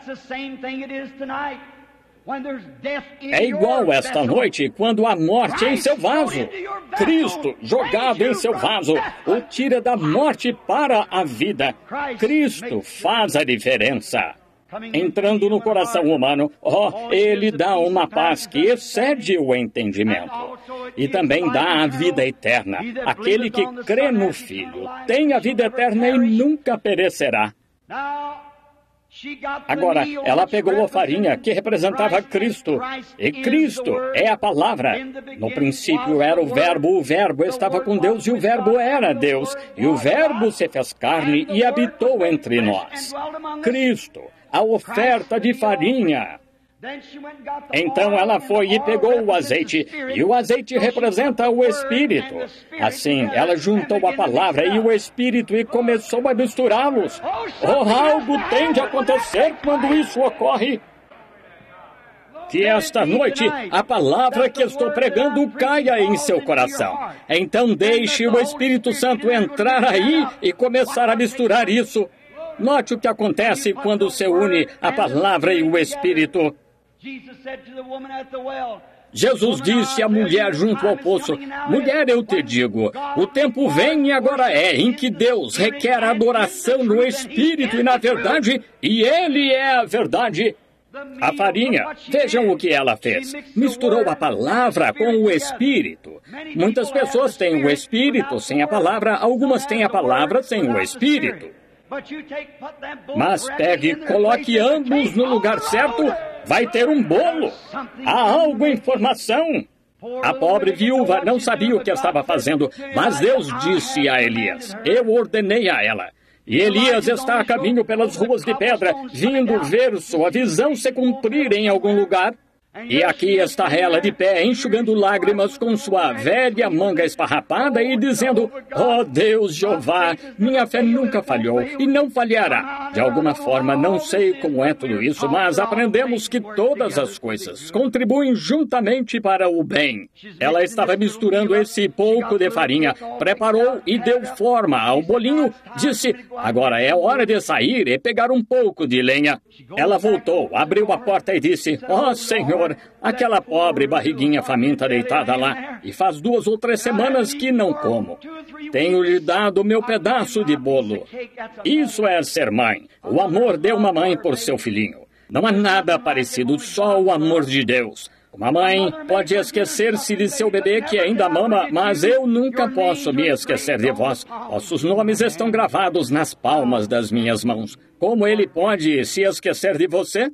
É igual esta noite quando há morte em seu vaso. Cristo, jogado em seu vaso, o tira da morte para a vida. Cristo faz a diferença. Entrando no coração humano, ele dá uma paz que excede o entendimento. E também dá a vida eterna. Aquele que crê no Filho tem a vida eterna e nunca perecerá. Agora, ela pegou a farinha que representava Cristo. E Cristo é a palavra. No princípio era o Verbo estava com Deus e o Verbo era Deus. E o Verbo se fez carne e habitou entre nós. Cristo, a oferta de farinha. Então ela foi e pegou o azeite, e o azeite representa o Espírito. Assim, ela juntou a palavra e o Espírito e começou a misturá-los. Algo tem de acontecer quando isso ocorre. Que esta noite a palavra que estou pregando caia em seu coração. Então deixe o Espírito Santo entrar aí e começar a misturar isso. Note o que acontece quando se une a palavra e o Espírito. Jesus disse à mulher junto ao poço: mulher, eu te digo, o tempo vem e agora é em que Deus requer adoração no Espírito e na verdade, e Ele é a verdade. A farinha, vejam o que ela fez. Misturou a palavra com o Espírito. Muitas pessoas têm o Espírito sem a palavra, algumas têm a palavra sem o Espírito. Mas pegue e coloque ambos no lugar certo, vai ter um bolo. Há algo em formação. A pobre viúva não sabia o que estava fazendo, mas Deus disse a Elias: eu ordenei a ela. E Elias está a caminho pelas ruas de pedra, vindo ver sua visão se cumprir em algum lugar. E aqui está ela de pé, enxugando lágrimas com sua velha manga esfarrapada e dizendo: Deus, Jeová, minha fé nunca falhou e não falhará. De alguma forma, não sei como é tudo isso, mas aprendemos que todas as coisas contribuem juntamente para o bem. Ela estava misturando esse pouco de farinha, preparou e deu forma ao bolinho. Disse: agora é hora de sair e pegar um pouco de lenha. Ela voltou, abriu a porta e disse: Senhor, aquela pobre barriguinha faminta deitada lá, e faz 2 ou 3 semanas que não como. Tenho-lhe dado o meu pedaço de bolo. Isso é ser mãe, o amor de uma mãe por seu filhinho. Não há nada parecido, só o amor de Deus. Uma mãe pode esquecer-se de seu bebê que ainda mama, mas eu nunca posso me esquecer de vós. Vossos nomes estão gravados nas palmas das minhas mãos. Como ele pode se esquecer de você?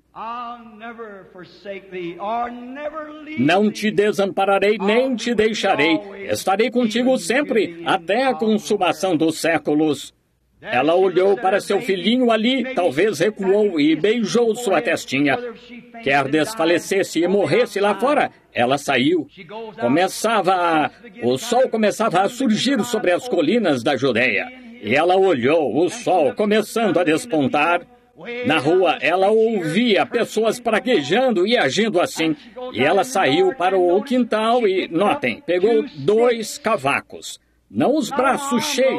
Não te desampararei, nem te deixarei. Estarei contigo sempre, até a consumação dos séculos. Ela olhou para seu filhinho ali, talvez recuou e beijou sua testinha. Quer desfalecesse e morresse lá fora, ela saiu. O sol começava a surgir sobre as colinas da Judeia. E ela olhou o sol começando a despontar. Na rua, ela ouvia pessoas praguejando e agindo assim. E ela saiu para o quintal e, notem, pegou 2 cavacos. Não os braços cheios,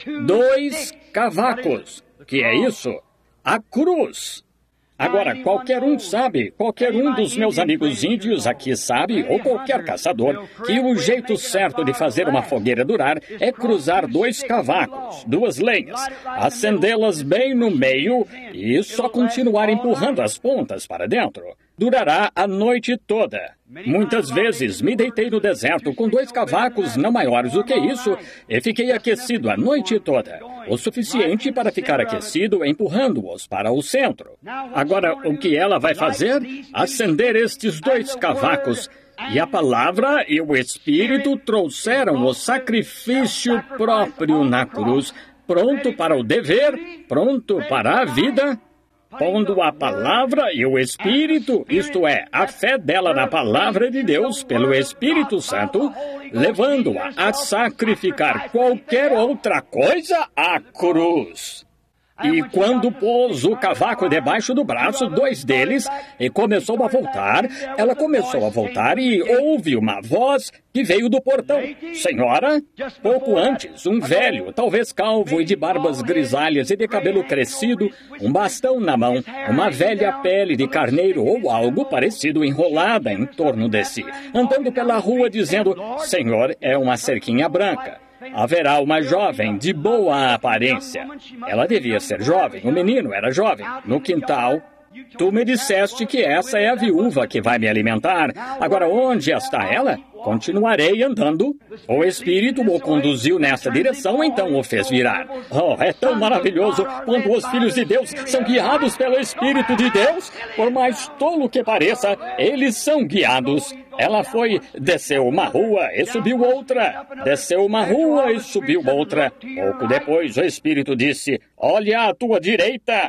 2 cavacos. Que é isso? A cruz. Agora, qualquer um sabe, qualquer um dos meus amigos índios aqui sabe, ou qualquer caçador, que o jeito certo de fazer uma fogueira durar é cruzar 2 cavacos, 2 lenhas, acendê-las bem no meio e só continuar empurrando as pontas para dentro. Durará a noite toda. Muitas vezes me deitei no deserto com 2 cavacos não maiores do que isso e fiquei aquecido a noite toda, o suficiente para ficar aquecido empurrando-os para o centro. Agora, o que ela vai fazer? Acender estes 2 cavacos. E a palavra e o Espírito trouxeram o sacrifício próprio na cruz, pronto para o dever, pronto para a vida, pondo a palavra e o Espírito, isto é, a fé dela na palavra de Deus pelo Espírito Santo, levando-a a sacrificar qualquer outra coisa à cruz. E quando pôs o cavaco debaixo do braço, 2 deles, e começou a voltar, ela começou a voltar e ouve uma voz que veio do portão. Senhora, pouco antes, um velho, talvez calvo e de barbas grisalhas e de cabelo crescido, um bastão na mão, uma velha pele de carneiro ou algo parecido enrolada em torno de si, andando pela rua dizendo, Senhor, é uma cerquinha branca. Haverá uma jovem de boa aparência. Ela devia ser jovem, o menino era jovem. No quintal, tu me disseste que essa é a viúva que vai me alimentar. Agora, onde está ela? Continuarei andando. O Espírito o conduziu nessa direção, então o fez virar. Oh, é tão maravilhoso quando os filhos de Deus são guiados pelo Espírito de Deus. Por mais tolo que pareça, eles são guiados. Ela foi, desceu uma rua e subiu outra. Desceu uma rua e subiu outra. Pouco depois, o Espírito disse, olha à tua direita.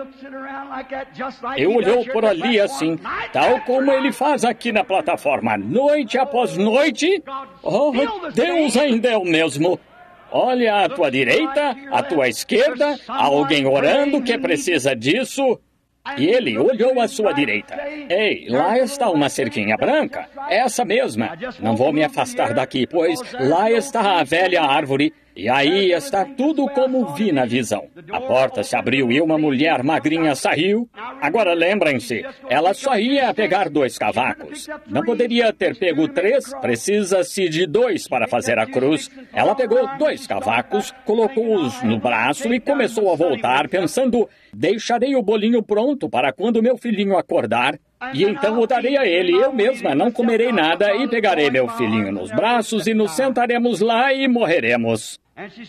E olhou por ali assim, tal como ele faz aqui na plataforma, noite após noite. Oh, Deus ainda é o mesmo. Olha à tua direita, à tua esquerda, há alguém orando que precisa disso. E ele olhou à sua direita. Ei, lá está uma cerquinha branca. Essa mesma. Não vou me afastar daqui, pois lá está a velha árvore. E aí está tudo como vi na visão. A porta se abriu e uma mulher magrinha saiu. Agora lembrem-se, ela só ia pegar 2 cavacos. Não poderia ter pego 3, precisa-se de 2 para fazer a cruz. Ela pegou 2 cavacos, colocou-os no braço e começou a voltar, pensando, deixarei o bolinho pronto para quando meu filhinho acordar. E então o darei a ele, eu mesma não comerei nada e pegarei meu filhinho nos braços e nos sentaremos lá e morreremos.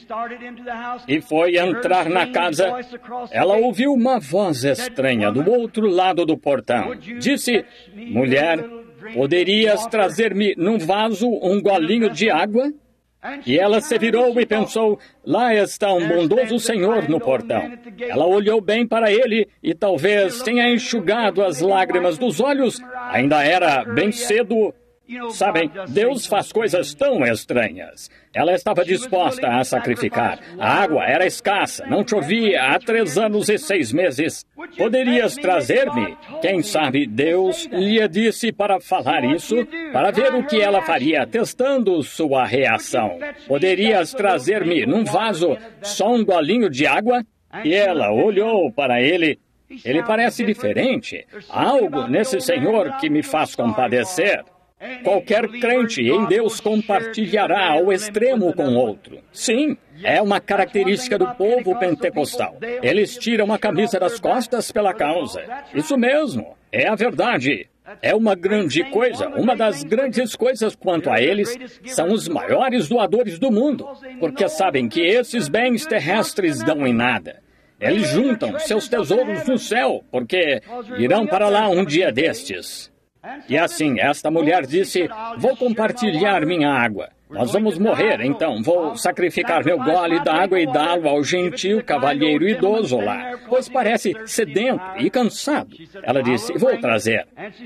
E foi entrar na casa. Ela ouviu uma voz estranha do outro lado do portão. Disse, mulher, poderias trazer-me num vaso um golinho de água? E ela se virou e pensou, lá está um bondoso senhor no portão. Ela olhou bem para ele e talvez tenha enxugado as lágrimas dos olhos. Ainda era bem cedo. Sabem, Deus faz coisas tão estranhas. Ela estava disposta a sacrificar. A água era escassa, não chovia há 3 anos e 6 meses. Poderias trazer-me? Quem sabe Deus lhe disse para falar isso, para ver o que ela faria, testando sua reação. Poderias trazer-me num vaso só um golinho de água? E ela olhou para ele. Ele parece diferente. Há algo nesse senhor que me faz compadecer. Qualquer crente em Deus compartilhará ao extremo com outro. Sim, é uma característica do povo pentecostal. Eles tiram a camisa das costas pela causa. Isso mesmo, é a verdade. É uma grande coisa, uma das grandes coisas quanto a eles, são os maiores doadores do mundo, porque sabem que esses bens terrestres dão em nada. Eles juntam seus tesouros no céu, porque irão para lá um dia destes. E assim, esta mulher disse, vou compartilhar minha água. Nós vamos morrer, então vou sacrificar meu gole d'água e dá-lo ao gentil cavalheiro idoso lá, pois parece sedento e cansado. Ela disse, vou trazer.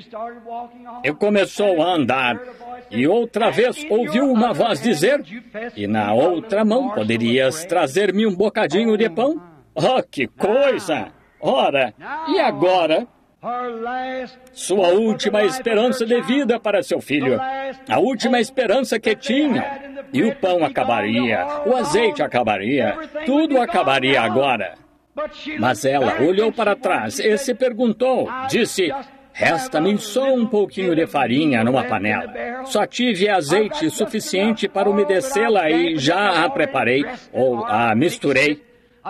E começou a andar, e outra vez ouviu uma voz dizer, e na outra mão poderias trazer-me um bocadinho de pão? Oh, que coisa! Ora, e agora? Sua última esperança de vida para seu filho, a última esperança que tinha. E o pão acabaria, o azeite acabaria, tudo acabaria agora. Mas ela olhou para trás e se perguntou, disse: resta-me só um pouquinho de farinha numa panela. Só tive azeite suficiente para umedecê-la e já a preparei, ou a misturei.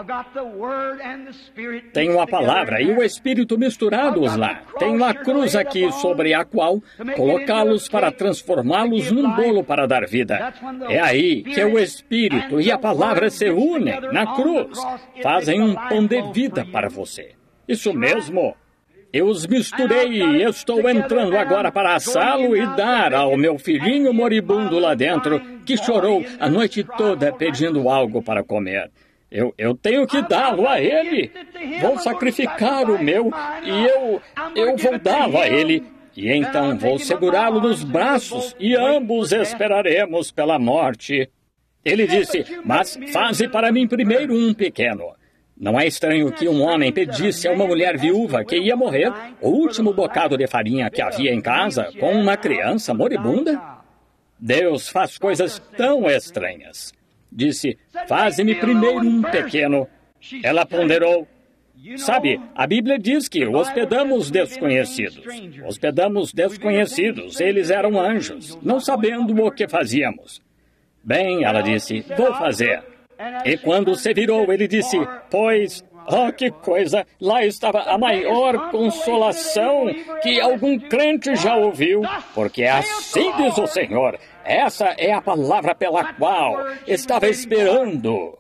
Tenho a palavra e o Espírito misturados lá. Tenho a cruz aqui sobre a qual colocá-los para transformá-los num bolo para dar vida. É aí que o Espírito e a palavra se unem na cruz. Fazem um pão de vida para você. Isso mesmo. Eu os misturei e estou entrando agora para assá-lo e dar ao meu filhinho moribundo lá dentro, que chorou a noite toda pedindo algo para comer. Eu tenho que dá-lo a ele. Vou sacrificar o meu e eu vou dá-lo a ele. E então vou segurá-lo nos braços e ambos esperaremos pela morte. Ele disse: mas faze para mim primeiro um pequeno. Não é estranho que um homem pedisse a uma mulher viúva que ia morrer o último bocado de farinha que havia em casa com uma criança moribunda? Deus faz coisas tão estranhas. Disse: faze-me primeiro um pequeno. Ela ponderou. Sabe, a Bíblia diz que hospedamos desconhecidos. Hospedamos desconhecidos. Eles eram anjos, não sabendo o que fazíamos. Bem, ela disse, vou fazer. E quando se virou, ele disse, pois, oh, que coisa, lá estava a maior consolação que algum crente já ouviu, porque assim diz o Senhor, essa é a palavra pela qual estava esperando.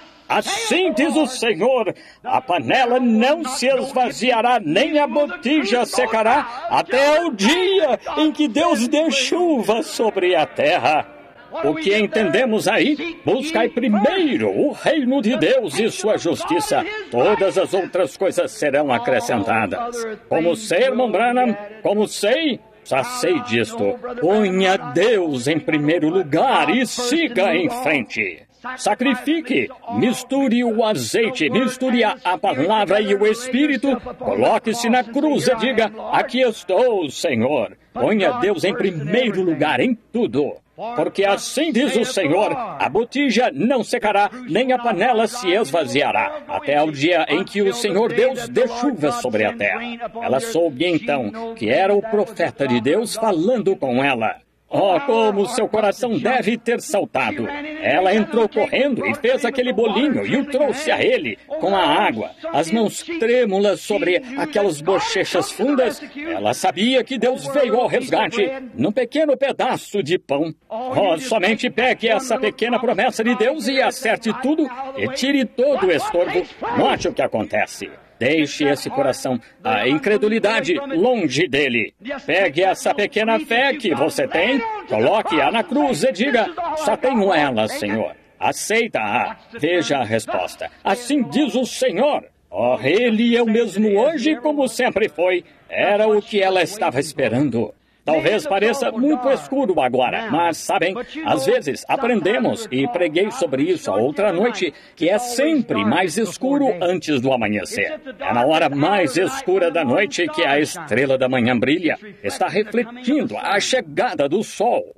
Assim diz o Senhor, a panela não se esvaziará, nem a botija secará, até o dia em que Deus dê chuva sobre a terra. O que entendemos aí? Buscai primeiro o reino de Deus e sua justiça. Todas as outras coisas serão acrescentadas. Como sei, irmão Branham? Como sei? Já sei disto. Ponha Deus em primeiro lugar e siga em frente. Sacrifique, misture o azeite, misture a palavra e o Espírito, coloque-se na cruz e diga, aqui estou, Senhor. Ponha Deus em primeiro lugar em tudo. Porque assim diz o Senhor, a botija não secará, nem a panela se esvaziará, até o dia em que o Senhor Deus dê chuva sobre a terra. Ela soube então que era o profeta de Deus falando com ela. Oh, como seu coração deve ter saltado. Ela entrou correndo e fez aquele bolinho e o trouxe a ele com a água, as mãos trêmulas sobre aquelas bochechas fundas. Ela sabia que Deus veio ao resgate num pequeno pedaço de pão. Oh, somente pegue essa pequena promessa de Deus e acerte tudo e tire todo o estorvo. Note o que acontece. Deixe esse coração, a incredulidade, longe dele. Pegue essa pequena fé que você tem, coloque-a na cruz e diga, só tenho ela, Senhor. Aceita-a. Veja a resposta. Assim diz o Senhor. Oh, Ele é o mesmo hoje como sempre foi. Era o que ela estava esperando. Talvez pareça muito escuro agora, mas, sabem, às vezes aprendemos, e preguei sobre isso a outra noite, que é sempre mais escuro antes do amanhecer. É na hora mais escura da noite que a estrela da manhã brilha. Está refletindo a chegada do sol.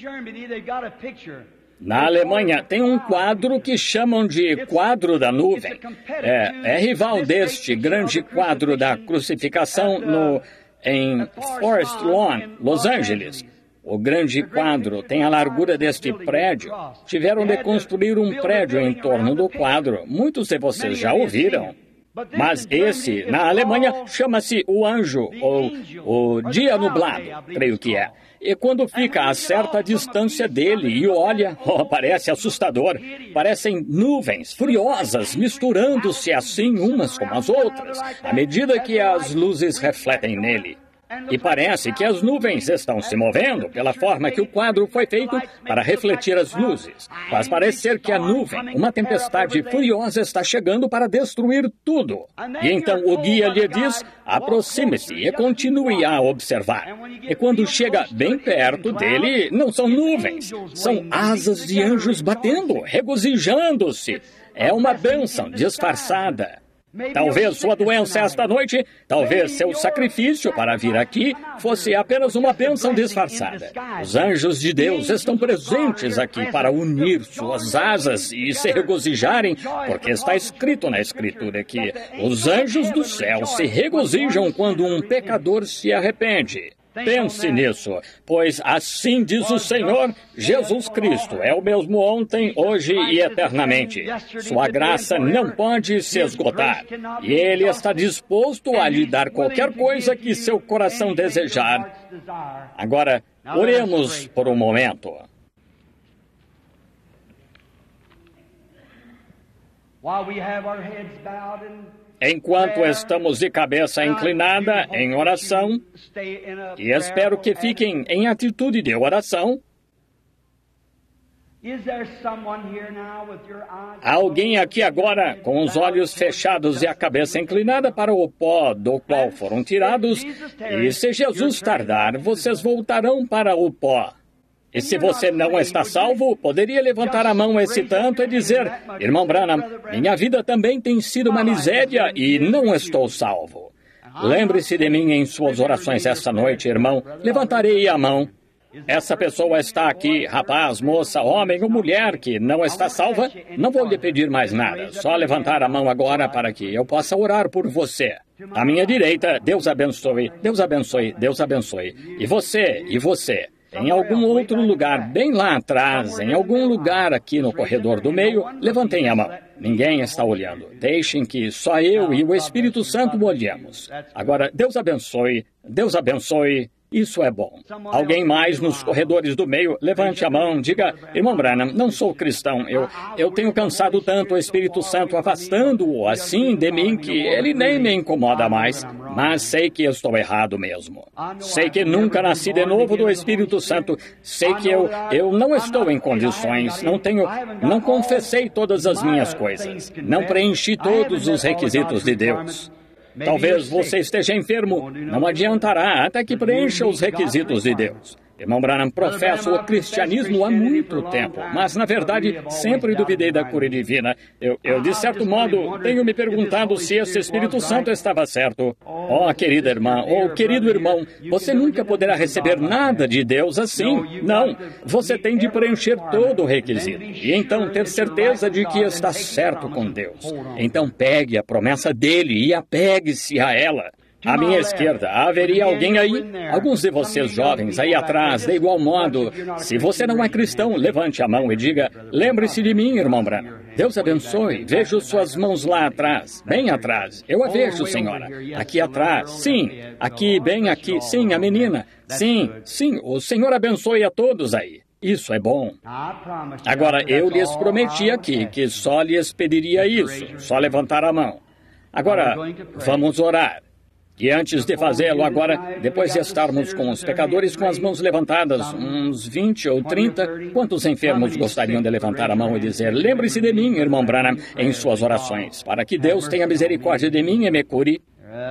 Na Alemanha, tem um quadro que chamam de quadro da nuvem. É rival deste grande quadro da crucificação em Forest Lawn, Los Angeles. O grande quadro tem a largura deste prédio. Tiveram de construir um prédio em torno do quadro. Muitos de vocês já ouviram. Mas esse, na Alemanha, chama-se o anjo, ou o dia nublado, creio que é. E quando fica a certa distância dele e olha, parece assustador. Parecem nuvens furiosas misturando-se assim umas com as outras, à medida que as luzes refletem nele. E parece que as nuvens estão se movendo pela forma que o quadro foi feito para refletir as luzes. Faz parecer que a nuvem, uma tempestade furiosa, está chegando para destruir tudo. E então o guia lhe diz, aproxime-se e continue a observar. E quando chega bem perto dele, não são nuvens, são asas de anjos batendo, regozijando-se. É uma bênção disfarçada. Talvez sua doença esta noite, talvez seu sacrifício para vir aqui fosse apenas uma bênção disfarçada. Os anjos de Deus estão presentes aqui para unir suas asas e se regozijarem, porque está escrito na Escritura que os anjos do céu se regozijam quando um pecador se arrepende. Pense nisso, pois assim diz o Senhor, Jesus Cristo é o mesmo ontem, hoje e eternamente. Sua graça não pode se esgotar, e Ele está disposto a lhe dar qualquer coisa que seu coração desejar. Agora, oremos por um momento. Enquanto estamos de cabeça inclinada em oração, e espero que fiquem em atitude de oração, há alguém aqui agora com os olhos fechados e a cabeça inclinada para o pó do qual foram tirados, e se Jesus tardar, vocês voltarão para o pó. E se você não está salvo, poderia levantar a mão esse tanto e dizer, irmão Branham, minha vida também tem sido uma miséria e não estou salvo. Lembre-se de mim em suas orações esta noite, irmão. Levantarei a mão. Essa pessoa está aqui, rapaz, moça, homem ou mulher que não está salva, não vou lhe pedir mais nada. Só levantar a mão agora para que eu possa orar por você. À minha direita, Deus abençoe, Deus abençoe, Deus abençoe. E você, e você. Em algum outro lugar, bem lá atrás, em algum lugar aqui no corredor do meio, levantem a mão. Ninguém está olhando. Deixem que só eu e o Espírito Santo olhemos. Agora, Deus abençoe, Deus abençoe. Isso é bom. Alguém mais nos corredores do meio, levante a mão, diga, irmão Branham, não sou cristão, eu tenho cansado tanto o Espírito Santo afastando-o assim de mim que ele nem me incomoda mais, mas sei que estou errado mesmo. Sei que nunca nasci de novo do Espírito Santo, sei que eu não estou em condições, não confessei todas as minhas coisas, não preenchi todos os requisitos de Deus. Talvez você esteja enfermo, não adiantará até que preencha os requisitos de Deus. Irmão Branham, professo o cristianismo há muito tempo, mas, na verdade, sempre duvidei da cura divina. Eu, de certo modo, tenho me perguntado se esse Espírito Santo estava certo. Oh, querida irmã, oh, querido irmão, você nunca poderá receber nada de Deus assim. Não, você tem de preencher todo o requisito, e então ter certeza de que está certo com Deus. Então pegue a promessa dele e apegue-se a ela. À minha esquerda, haveria alguém aí? Alguns de vocês jovens aí atrás, de igual modo. Se você não é cristão, levante a mão e diga, lembre-se de mim, irmão Branham. Deus abençoe. Vejo suas mãos lá atrás, bem atrás. Eu a vejo, senhora. Aqui atrás, sim. Aqui, bem aqui, sim, a menina. Sim, sim, o Senhor abençoe a todos aí. Isso é bom. Agora, eu lhes prometi aqui que só lhes pediria isso, só levantar a mão. Agora, vamos orar. E antes de fazê-lo agora, depois de estarmos com os pecadores com as mãos levantadas, uns 20 ou 30, quantos enfermos gostariam de levantar a mão e dizer, lembre-se de mim, irmão Branham, em suas orações, para que Deus tenha misericórdia de mim e me cure?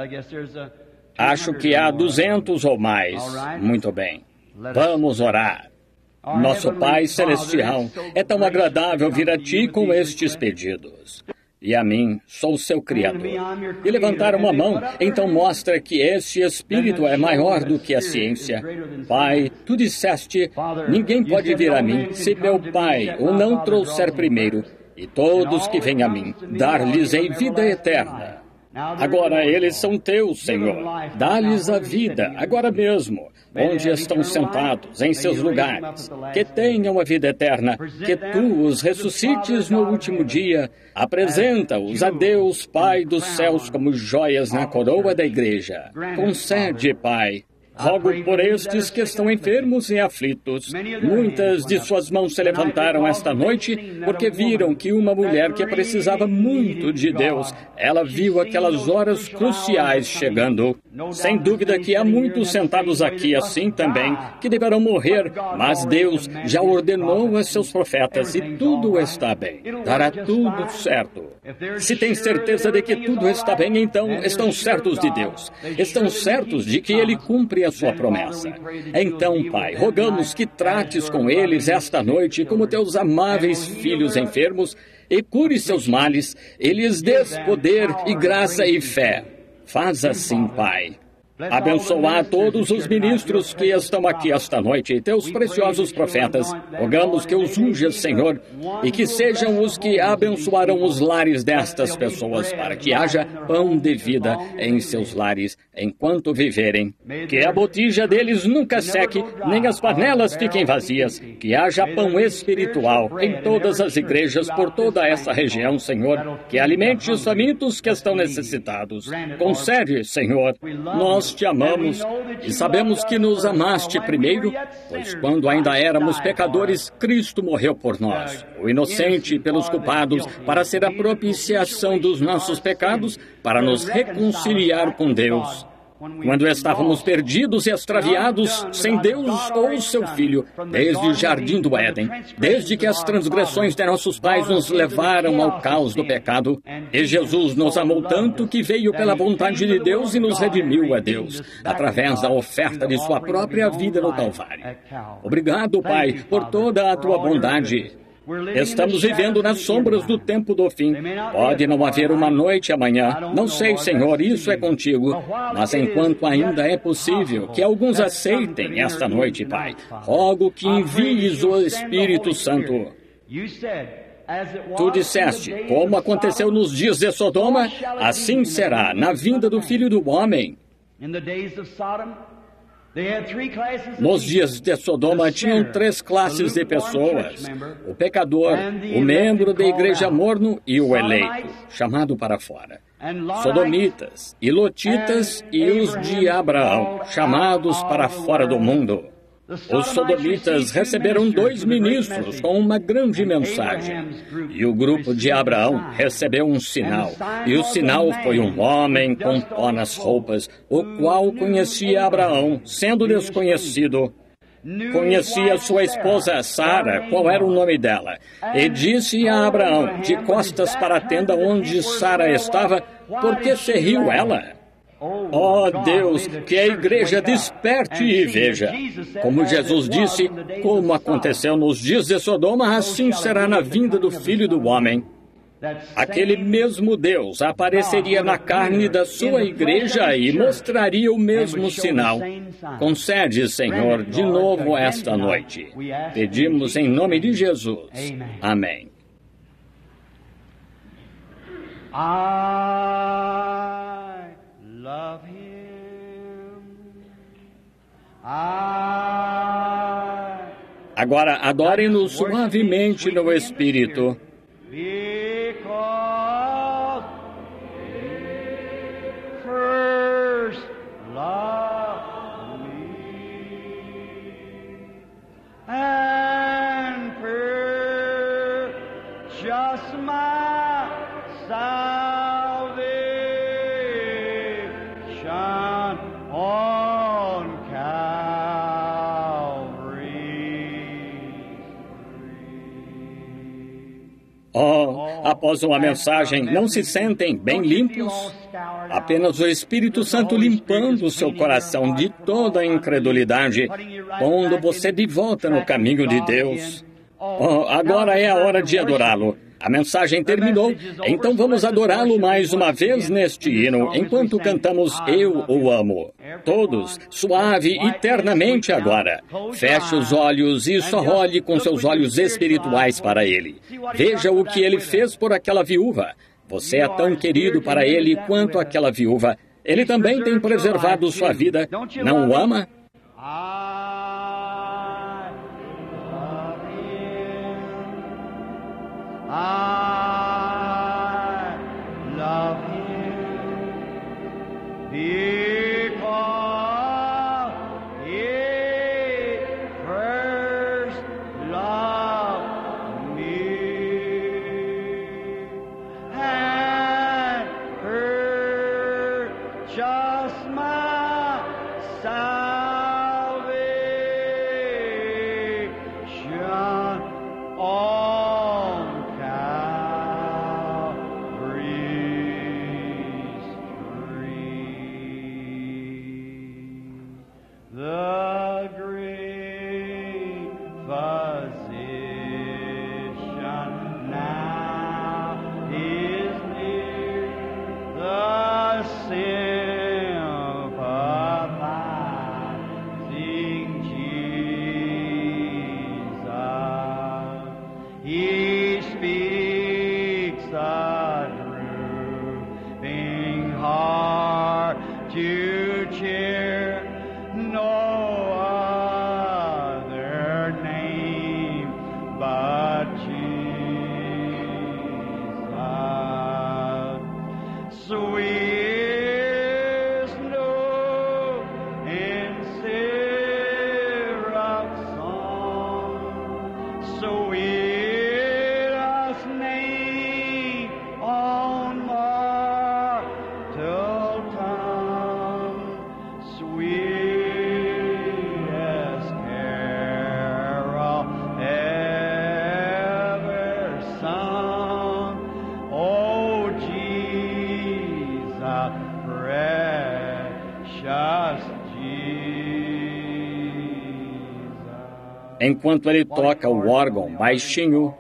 Acho que há 200 ou mais. Muito bem. Vamos orar. Nosso Pai Celestial, é tão agradável vir a Ti com estes pedidos. E a mim, sou seu Criador. E levantar uma mão, então mostra que esse Espírito é maior do que a ciência. Pai, Tu disseste, ninguém pode vir a mim se meu Pai o não trouxer primeiro, e todos que vêm a mim, dar-lhes-ei vida eterna. Agora eles são teus, Senhor. Dá-lhes a vida, agora mesmo, onde estão sentados, em seus lugares. Que tenham a vida eterna, que Tu os ressuscites no último dia. Apresenta-os a Deus, Pai dos céus, como joias na coroa da igreja. Concede, Pai. Rogo por estes que estão enfermos e aflitos. Muitas de suas mãos se levantaram esta noite porque viram que uma mulher que precisava muito de Deus, ela viu aquelas horas cruciais chegando. Sem dúvida que há muitos sentados aqui assim também, que deverão morrer, mas Deus já ordenou a seus profetas e tudo está bem. Dará tudo certo. Se tem certeza de que tudo está bem, então estão certos de Deus. Estão certos de que Ele cumpre a sua promessa. Então, Pai, rogamos que trates com eles esta noite como teus amáveis filhos enfermos e cure seus males e lhes dês poder e graça e fé. Faz assim, Pai. Abençoar todos os ministros que estão aqui esta noite e teus preciosos profetas. Rogamos que os unjas, Senhor, e que sejam os que abençoarão os lares destas pessoas, para que haja pão de vida em seus lares enquanto viverem. Que a botija deles nunca seque, nem as panelas fiquem vazias. Que haja pão espiritual em todas as igrejas por toda essa região, Senhor. Que alimente os famintos que estão necessitados. Concede, Senhor, nós te amamos e sabemos que nos amaste primeiro, pois quando ainda éramos pecadores, Cristo morreu por nós, o inocente pelos culpados, para ser a propiciação dos nossos pecados, para nos reconciliar com Deus. Quando estávamos perdidos e extraviados, sem Deus ou seu Filho, desde o jardim do Éden, desde que as transgressões de nossos pais nos levaram ao caos do pecado, e Jesus nos amou tanto que veio pela vontade de Deus e nos redimiu a Deus, através da oferta de sua própria vida no Calvário. Obrigado, Pai, por toda a tua bondade. Estamos vivendo nas sombras do tempo do fim. Pode não haver uma noite amanhã. Não sei, Senhor, isso é contigo. Mas enquanto ainda é possível que alguns aceitem esta noite, Pai, rogo que envies o Espírito Santo. Tu disseste, como aconteceu nos dias de Sodoma, assim será na vinda do Filho do Homem. Nos dias de Sodoma tinham 3 classes de pessoas: o pecador, o membro da igreja morno e o eleito, chamado para fora. Sodomitas e lotitas e os de Abraão, chamados para fora do mundo. Os sodomitas receberam 2 ministros com uma grande mensagem. E o grupo de Abraão recebeu um sinal. E o sinal foi um homem com pó nas roupas, o qual conhecia Abraão, sendo desconhecido. Conhecia sua esposa Sara, qual era o nome dela, e disse a Abraão, de costas para a tenda onde Sara estava, por que se riu ela? Oh Deus, que a igreja desperte e veja. Como Jesus disse, como aconteceu nos dias de Sodoma, assim será na vinda do Filho do Homem. Aquele mesmo Deus apareceria na carne da sua igreja e mostraria o mesmo sinal. Concede, Senhor, de novo esta noite. Pedimos em nome de Jesus. Amém. Love him. Agora, adore-nos suavemente no Espírito. Because first love me and purchase my salvation on Oh, após uma mensagem, não se sentem bem limpos? Apenas o Espírito Santo limpando o seu coração de toda a incredulidade, pondo você de volta no caminho de Deus. Oh, agora é a hora de adorá-lo. A mensagem terminou, então vamos adorá-lo mais uma vez neste hino, enquanto cantamos Eu o Amo. Todos, suave e ternamente agora. Feche os olhos e só olhe com seus olhos espirituais para Ele. Veja o que Ele fez por aquela viúva. Você é tão querido para Ele quanto aquela viúva. Ele também tem preservado sua vida. Não o ama? I love him because he first loved me and purchased my salvation on Calvary's tree. to cheer, no other name but Jesus. Sweet snow in syrup song, sweetest name on mortal tongue, sweetest carol ever sung. Oh, Jesus, precious Jesus. Enquanto ele toca o órgão baixinho,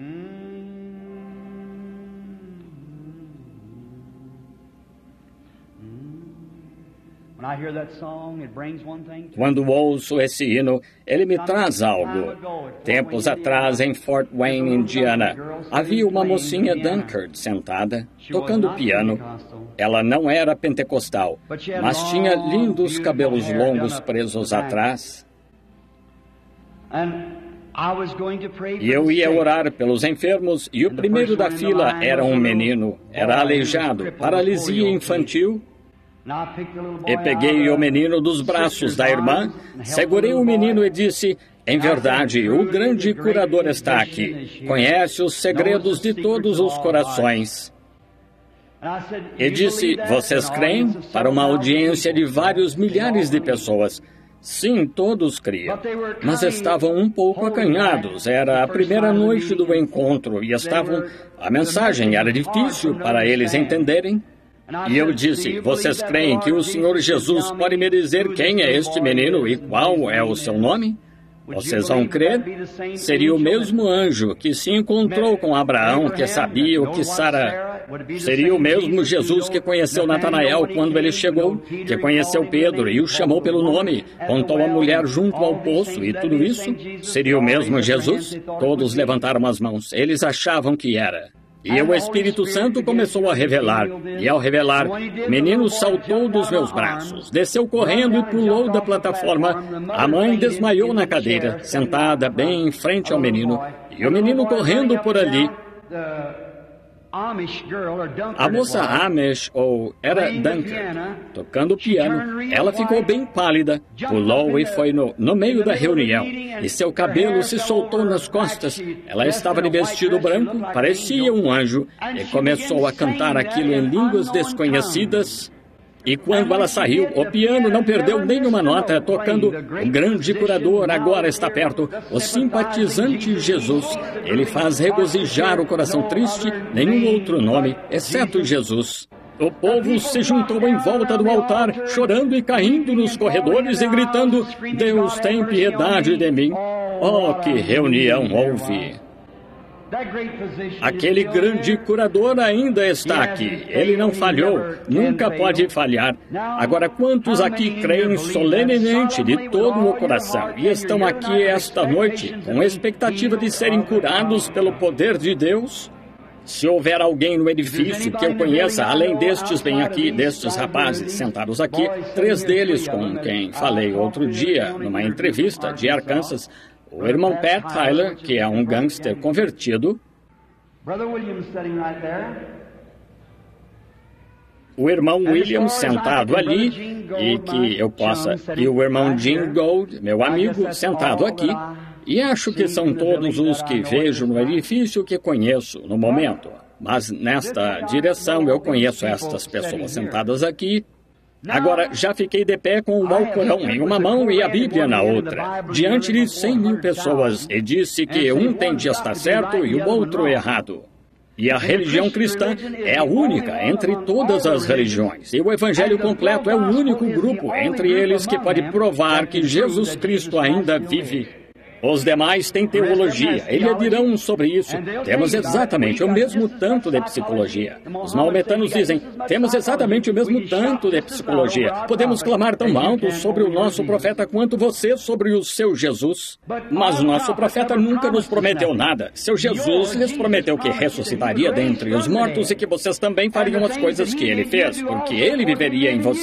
When I hear that song, it brings one thing to me. quando ouço esse hino, ele me traz algo. Tempos atrás, em Fort Wayne, Indiana, havia uma mocinha Dunkard sentada, tocando piano. Ela não era pentecostal, mas tinha lindos cabelos longos presos atrás. And I was going to pray for E eu the ia sick. orar pelos enfermos, e o primeiro da fila era um menino. Era aleijado, paralisia infantil. And I picked the little boy E peguei out o of menino dos braços da irmã, segurei o menino e disse: em verdade, o grande curador está aqui. Conhece os segredos de todos os corações. And I said, E "You disse: believe that?" vocês And an creem? audience of Para uma 7,000 audiência de people. vários milhares de pessoas. Sim, todos criam. Mas estavam um pouco acanhados. Era a primeira noite do encontro e estavam... A mensagem era difícil para eles entenderem. E eu disse: vocês creem que o Senhor Jesus pode me dizer quem é este menino e qual é o seu nome? Vocês vão crer? Seria o mesmo anjo que se encontrou com Abraão, que sabia o que Sara... Seria o mesmo Jesus que conheceu Natanael quando ele chegou, que conheceu Pedro e o chamou pelo nome, contou a mulher junto ao poço e tudo isso? Seria o mesmo Jesus? Todos levantaram as mãos. Eles achavam que era. E o Espírito Santo começou a revelar. E ao revelar, o menino saltou dos meus braços, desceu correndo e pulou da plataforma. A mãe desmaiou na cadeira, sentada bem em frente ao menino. E o menino correndo por ali. A moça Amish, ou era Duncan, tocando piano, ela ficou bem pálida, pulou e foi no meio da reunião, e seu cabelo se soltou nas costas. Ela estava de vestido branco, parecia um anjo, e começou a cantar aquilo em línguas desconhecidas. E quando ela saiu, o piano não perdeu nenhuma nota, tocando o grande curador agora está perto, o simpatizante Jesus. Ele faz regozijar o coração triste, nenhum outro nome, exceto Jesus. O povo se juntou em volta do altar, chorando e caindo nos corredores e gritando: Deus tem piedade de mim. Oh, que reunião houve! Aquele grande curador ainda está aqui. Ele não falhou, nunca pode falhar. Agora, quantos aqui creem solenemente de todo o coração e estão aqui esta noite com expectativa de serem curados pelo poder de Deus? Se houver alguém no edifício que eu conheça, além destes bem aqui, destes rapazes sentados aqui, 3 deles com quem falei outro dia numa entrevista de Arkansas, o irmão Pat Tyler, que é um gangster convertido, o irmão William sentado ali, e o irmão Jim Gold, meu amigo, sentado aqui, e acho que são todos os que vejo no edifício que conheço no momento. Mas nesta direção eu conheço estas pessoas sentadas aqui. Agora, já fiquei de pé com o Alcorão em uma mão e a Bíblia na outra, diante de 100.000 pessoas, e disse que um tem de estar certo e o outro errado. E a religião cristã é a única entre todas as religiões. E o Evangelho completo é o único grupo entre eles que pode provar que Jesus Cristo ainda vive. Os demais têm teologia, e lhe dirão sobre isso. Temos exatamente o mesmo tanto de psicologia. Os maometanos dizem, temos exatamente o mesmo tanto de psicologia. Podemos clamar tão alto sobre o nosso profeta quanto você sobre o seu Jesus. Mas o nosso profeta nunca nos prometeu nada. Seu Jesus lhes prometeu que ressuscitaria dentre os mortos e que vocês também fariam as coisas que ele fez, porque ele viveria em vocês.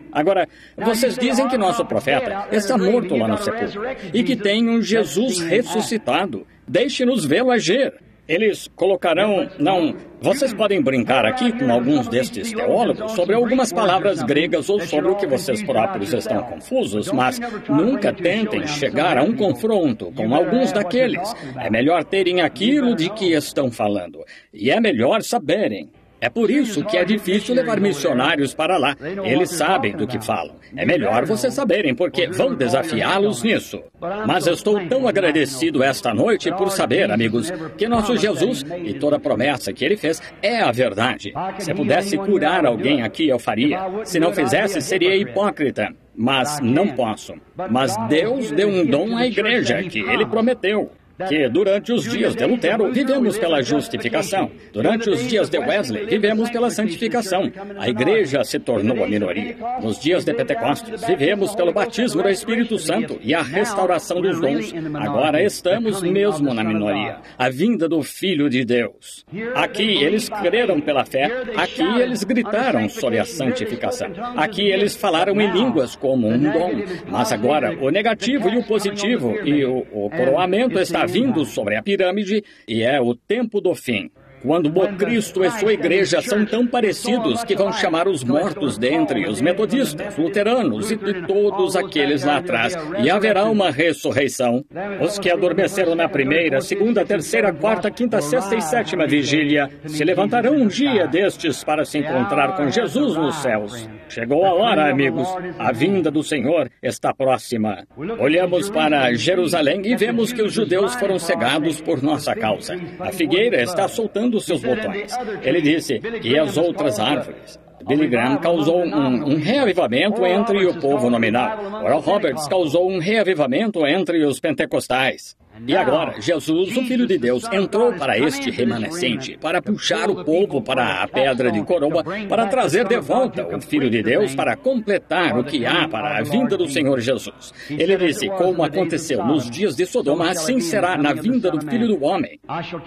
Agora, vocês dizem que nosso profeta está morto lá no sepulcro e que tem um Jesus ressuscitado. Deixe-nos vê-lo agir. Eles colocarão... Não, vocês podem brincar aqui com alguns destes teólogos sobre algumas palavras gregas ou sobre o que vocês próprios estão confusos, mas nunca tentem chegar a um confronto com alguns daqueles. É melhor terem aquilo de que estão falando. E é melhor saberem. É por isso que é difícil levar missionários para lá. Eles sabem do que falam. É melhor vocês saberem, porque vão desafiá-los nisso. Mas eu estou tão agradecido esta noite por saber, amigos, que nosso Jesus e toda a promessa que Ele fez é a verdade. Se eu pudesse curar alguém aqui, eu faria. Se não fizesse, seria hipócrita. Mas não posso. Mas Deus deu um dom à igreja que Ele prometeu. Que durante os dias de Lutero vivemos pela justificação. Durante os dias de Wesley vivemos pela santificação. A igreja se tornou a minoria. Nos dias de Pentecostes vivemos pelo batismo do Espírito Santo e a restauração dos dons. Agora estamos mesmo na minoria. A vinda do Filho de Deus. Aqui eles creram pela fé. Aqui eles gritaram sobre a santificação. Aqui eles falaram em línguas como um dom. Mas agora o negativo e o positivo e o coroamento está vindo sobre a pirâmide e é o tempo do fim. Quando o Cristo e sua igreja são tão parecidos que vão chamar os mortos dentre os metodistas, luteranos e todos aqueles lá atrás, e haverá uma ressurreição. Os que adormeceram na primeira, segunda, terceira, quarta, quinta, sexta e sétima vigília se levantarão um dia destes para se encontrar com Jesus nos céus. Chegou a hora, amigos. A vinda do Senhor está próxima. Olhamos para Jerusalém e vemos que os judeus foram cegados por nossa causa. A figueira está soltando os seus botões. Ele disse, e as outras árvores. Billy Graham causou um reavivamento entre o povo nominal. Oral Roberts causou um reavivamento entre os pentecostais. E agora, Jesus, o Filho de Deus, entrou para este remanescente, para puxar o povo para a pedra de coroa, para trazer de volta o Filho de Deus, para completar o que há para a vinda do Senhor Jesus. Ele disse, como aconteceu nos dias de Sodoma, assim será na vinda do Filho do Homem.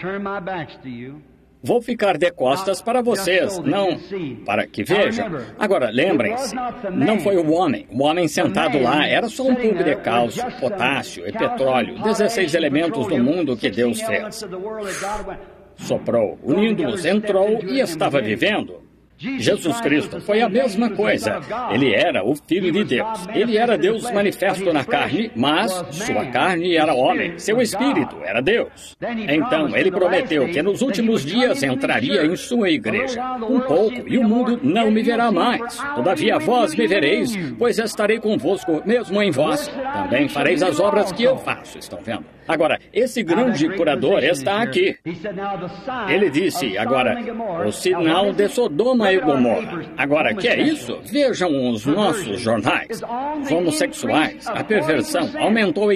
Vou ficar de costas para vocês, não para que vejam. Agora, lembrem-se, não foi o homem sentado lá, era só um cubo de cálcio, potássio e petróleo, 16 elementos do mundo que Deus fez. Soprou, unindo-os, entrou e estava vivendo. Jesus Cristo foi a mesma coisa. Ele era o Filho de Deus. Ele era Deus manifesto na carne, mas sua carne era homem. Seu espírito era Deus. Então, ele prometeu que nos últimos dias entraria em sua igreja. Um pouco, e o mundo não me verá mais. Todavia, vós me vereis, pois estarei convosco, mesmo em vós. Também fareis as obras que eu faço. Estão vendo? Agora, esse grande curador está aqui. Ele disse, agora, o sinal de Sodoma e Gomorra. Agora, que é isso? Vejam os nossos jornais. Os homossexuais, a perversão aumentou em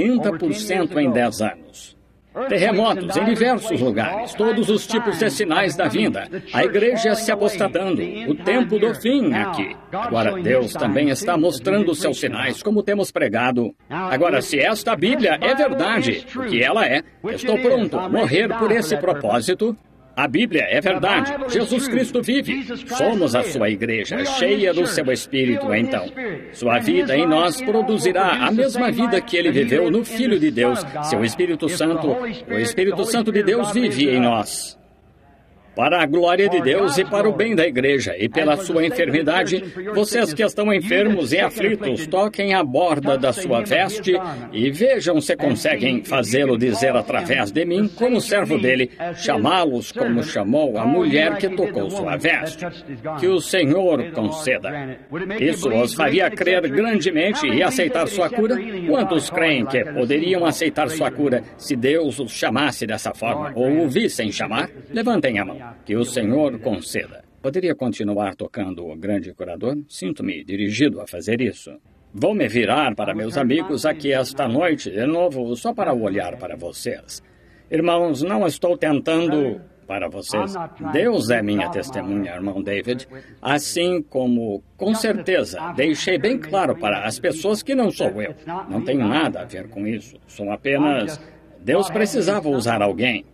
40% em 10 anos. Terremotos em diversos lugares, todos os tipos de sinais da vinda. A igreja se apostatando, o tempo do fim aqui. Agora, Deus também está mostrando seus sinais, como temos pregado. Agora, se esta Bíblia é verdade, o que ela é, estou pronto a morrer por esse propósito. A Bíblia é verdade. Jesus Cristo vive. Somos a sua igreja, cheia do seu Espírito, então. Sua vida em nós produzirá a mesma vida que ele viveu no Filho de Deus. Seu Espírito Santo, o Espírito Santo de Deus vive em nós. Para a glória de Deus e para o bem da igreja e pela sua enfermidade, vocês que estão enfermos e aflitos, toquem a borda da sua veste e vejam se conseguem fazê-lo dizer através de mim, como servo dele, chamá-los como chamou a mulher que tocou sua veste. Que o Senhor conceda. Isso os faria crer grandemente e aceitar sua cura? Quantos creem que poderiam aceitar sua cura se Deus os chamasse dessa forma ou o vissem chamar? Levantem a mão. Que o Senhor conceda. Poderia continuar tocando o grande curador? Sinto-me dirigido a fazer isso. Vou me virar para meus amigos aqui esta noite, de novo, só para olhar para vocês. Irmãos, não estou tentando para vocês. Deus é minha testemunha, irmão David, assim como, com certeza, deixei bem claro para as pessoas que não sou eu. Não tenho nada a ver com isso. Sou apenas... Deus precisava usar alguém.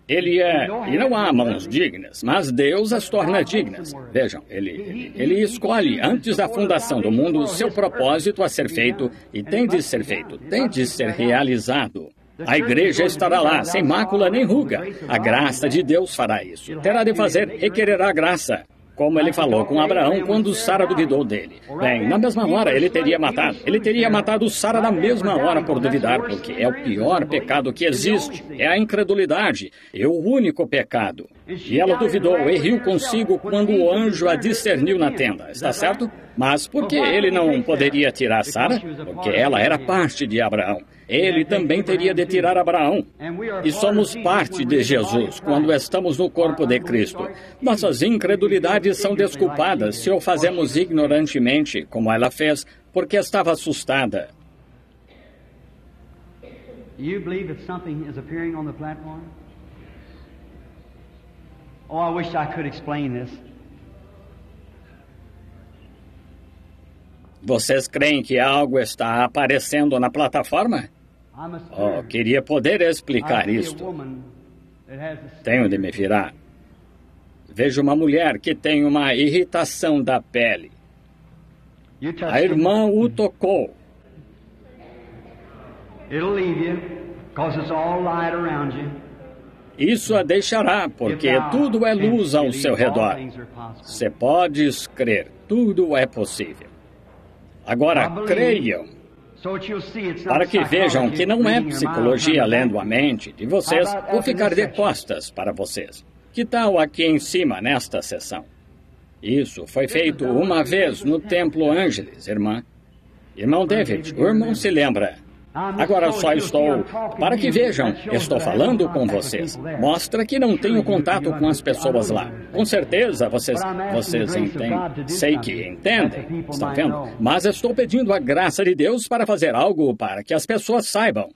Ele é, e não há mãos dignas, mas Deus as torna dignas. Vejam, ele escolhe antes da fundação do mundo o seu propósito a ser feito e tem de ser feito, tem de ser realizado. A igreja estará lá, sem mácula nem ruga. A graça de Deus fará isso. Terá de fazer e quererá graça. Como ele falou com Abraão quando Sara duvidou dele. Bem, na mesma hora ele teria matado. Ele teria matado Sara na mesma hora por duvidar, porque é o pior pecado que existe. É a incredulidade. É o único pecado. E ela duvidou e riu consigo quando o anjo a discerniu na tenda. Está certo? Mas por que ele não poderia tirar Sara? Porque ela era parte de Abraão. Ele também teria de tirar Abraão. E somos parte de Jesus quando estamos no corpo de Cristo. Nossas incredulidades são desculpadas se o fazemos ignorantemente, como ela fez, porque estava assustada. You believe that something is appearing on the platform? Oh, I wish I could explain this. Vocês creem que algo está aparecendo na plataforma? Oh, queria poder explicar isto. Tenho de me virar. Vejo uma mulher que tem uma irritação da pele. A irmã o tocou. Isso a deixará, porque tudo é luz ao seu redor. Você pode crer, tudo é possível. Agora, creiam, para que vejam que não é psicologia lendo a mente de vocês ou ficar de costas para vocês. Que tal aqui em cima, nesta sessão? Isso foi feito uma vez no Templo Ângeles, irmã. Irmão David, o irmão se lembra. Agora só estou... Para que vejam, estou falando com vocês. Mostra que não tenho contato com as pessoas lá. Com certeza vocês entendem. Sei que entendem. Estão vendo? Mas estou pedindo a graça de Deus para fazer algo para que as pessoas saibam.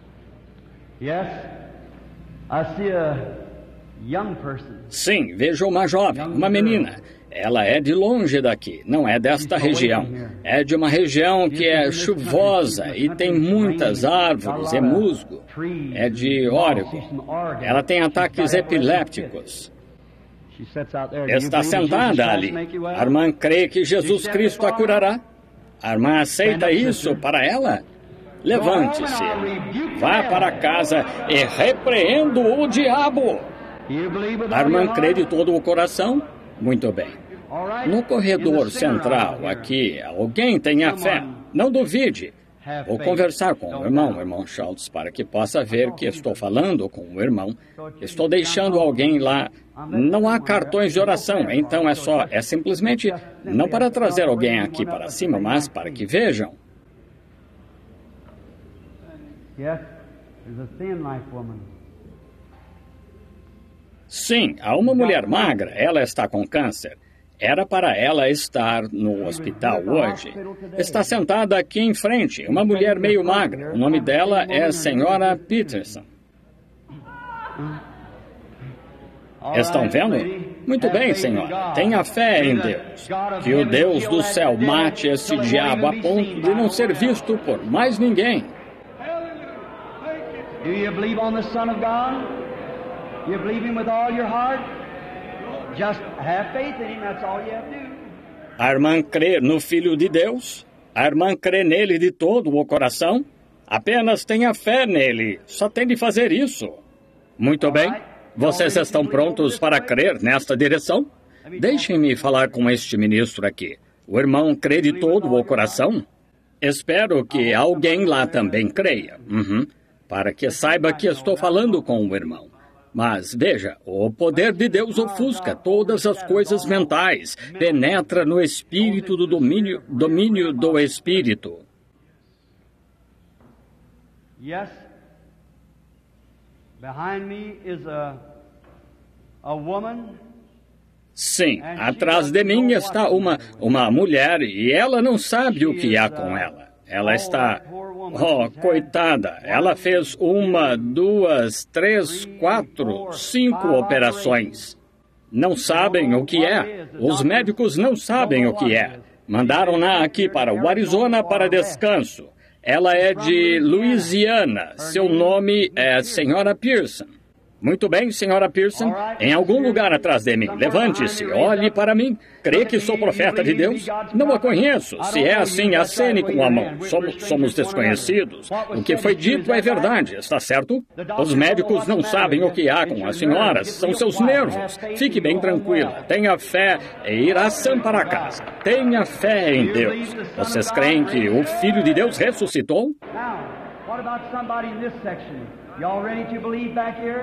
Sim, vejo uma jovem, uma menina. Ela é de longe daqui, não é desta região. É de uma região que é chuvosa e tem muitas árvores e musgo. É de Oregon. Ela tem ataques epilépticos. Está sentada ali. A irmã crê que Jesus Cristo a curará. A irmã aceita isso para ela? Levante-se, vá para casa e repreenda o diabo. A irmã crê de todo o coração? Muito bem. No corredor central, aqui, alguém tenha fé. Não duvide. Vou conversar com o irmão Schultz, para que possa ver que estou falando com o irmão. Estou deixando alguém lá. Não há cartões de oração, então é simplesmente não para trazer alguém aqui para cima, mas para que vejam. Sim, há uma mulher magra, ela está com câncer. Era para ela estar no hospital hoje. Está sentada aqui em frente, uma mulher meio magra. O nome dela é Senhora Peterson. Estão vendo? Muito bem, senhora. Tenha fé em Deus. Que o Deus do céu mate esse diabo a ponto de não ser visto por mais ninguém. Do you believe on the Son of God? You believe Him with all your heart? Just have faith in Him, that's all you have to do. A irmã crê no Filho de Deus? A irmã crê nele de todo o coração? Apenas tenha fé nele. Só tem de fazer isso. Muito bem. Vocês estão prontos para crer nesta direção? Deixem-me falar com este ministro aqui. O irmão crê de todo o coração? Espero que alguém lá também creia. Para que saiba que estou falando com o irmão. Mas, veja, o poder de Deus ofusca todas as coisas mentais, penetra no espírito do domínio do espírito. Yes. Behind me is a woman. Sim, atrás de mim está uma mulher e ela não sabe o que há com ela. Ela está... Oh, coitada, ela fez 1, 2, 3, 4, 5 operações. Não sabem o que é. Os médicos não sabem o que é. Mandaram-na aqui para o Arizona para descanso. Ela é de Louisiana. Seu nome é Senhora Pearson. Muito bem, senhora Pearson. Em algum lugar atrás de mim. Levante-se, olhe para mim. Crê que sou profeta de Deus? Não a conheço. Se é assim, acene com a mão. Somos desconhecidos. O que foi dito é verdade, está certo? Os médicos não sabem o que há com as senhoras. São seus nervos. Fique bem tranquila. Tenha fé e irá sã para casa. Tenha fé em Deus. Vocês creem que o Filho de Deus ressuscitou? What about somebody in this section? Y'all ready to believe back here?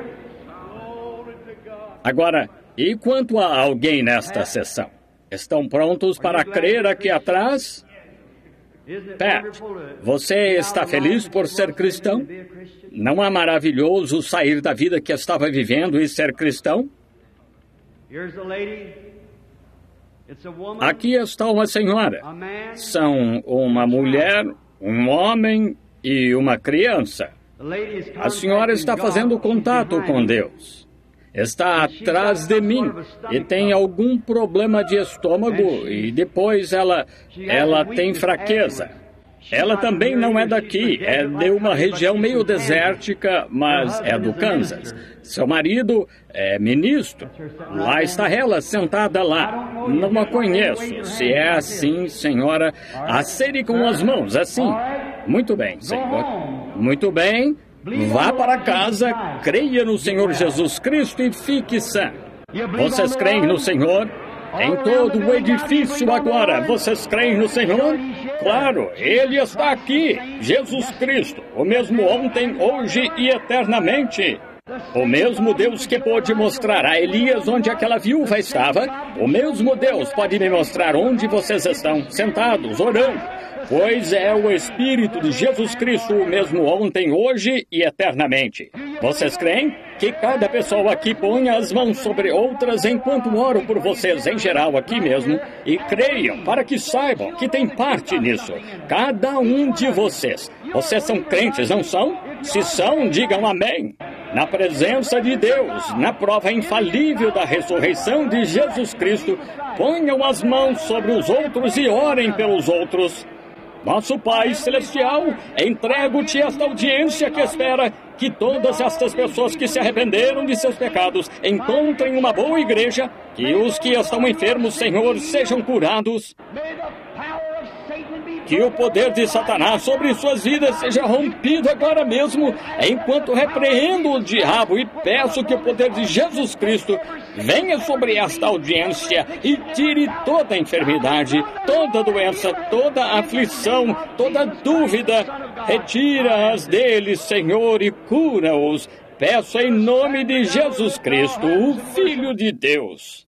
Agora, e quanto a alguém nesta sessão? Estão prontos para crer aqui atrás? Pat, você está feliz por ser cristão? Não é maravilhoso sair da vida que estava vivendo e ser cristão? Aqui está uma senhora. São uma mulher, um homem e uma criança. A senhora está fazendo contato com Deus. Está atrás de mim e tem algum problema de estômago e depois ela tem fraqueza. Ela também não é daqui, é de uma região meio desértica, mas é do Kansas. Seu marido é ministro. Lá está ela, sentada lá. Não a conheço. Se é assim, senhora, acene com as mãos, assim. Muito bem, senhor. Muito bem. Vá para casa, creia no Senhor Jesus Cristo e fique sã. Vocês creem no Senhor? Em todo o edifício agora, vocês creem no Senhor? Claro, Ele está aqui, Jesus Cristo, o mesmo ontem, hoje e eternamente. O mesmo Deus que pôde mostrar a Elias onde aquela viúva estava, o mesmo Deus pode me mostrar onde vocês estão, sentados, orando. Pois é o Espírito de Jesus Cristo, o mesmo ontem, hoje e eternamente. Vocês creem? Que cada pessoa aqui ponha as mãos sobre outras enquanto oro por vocês em geral aqui mesmo e creiam para que saibam que tem parte nisso. Cada um de vocês. Vocês são crentes, não são? Se são, digam amém. Na presença de Deus, na prova infalível da ressurreição de Jesus Cristo, ponham as mãos sobre os outros e orem pelos outros. Nosso Pai Celestial, entrego-te esta audiência que espera que todas estas pessoas que se arrependeram de seus pecados encontrem uma boa igreja, que os que estão enfermos, Senhor, sejam curados. Que o poder de Satanás sobre suas vidas seja rompido agora mesmo, enquanto repreendo o diabo e peço que o poder de Jesus Cristo venha sobre esta audiência e tire toda a enfermidade, toda doença, toda aflição, toda dúvida. Retira-as deles, Senhor, e cura-os. Peço em nome de Jesus Cristo, o Filho de Deus.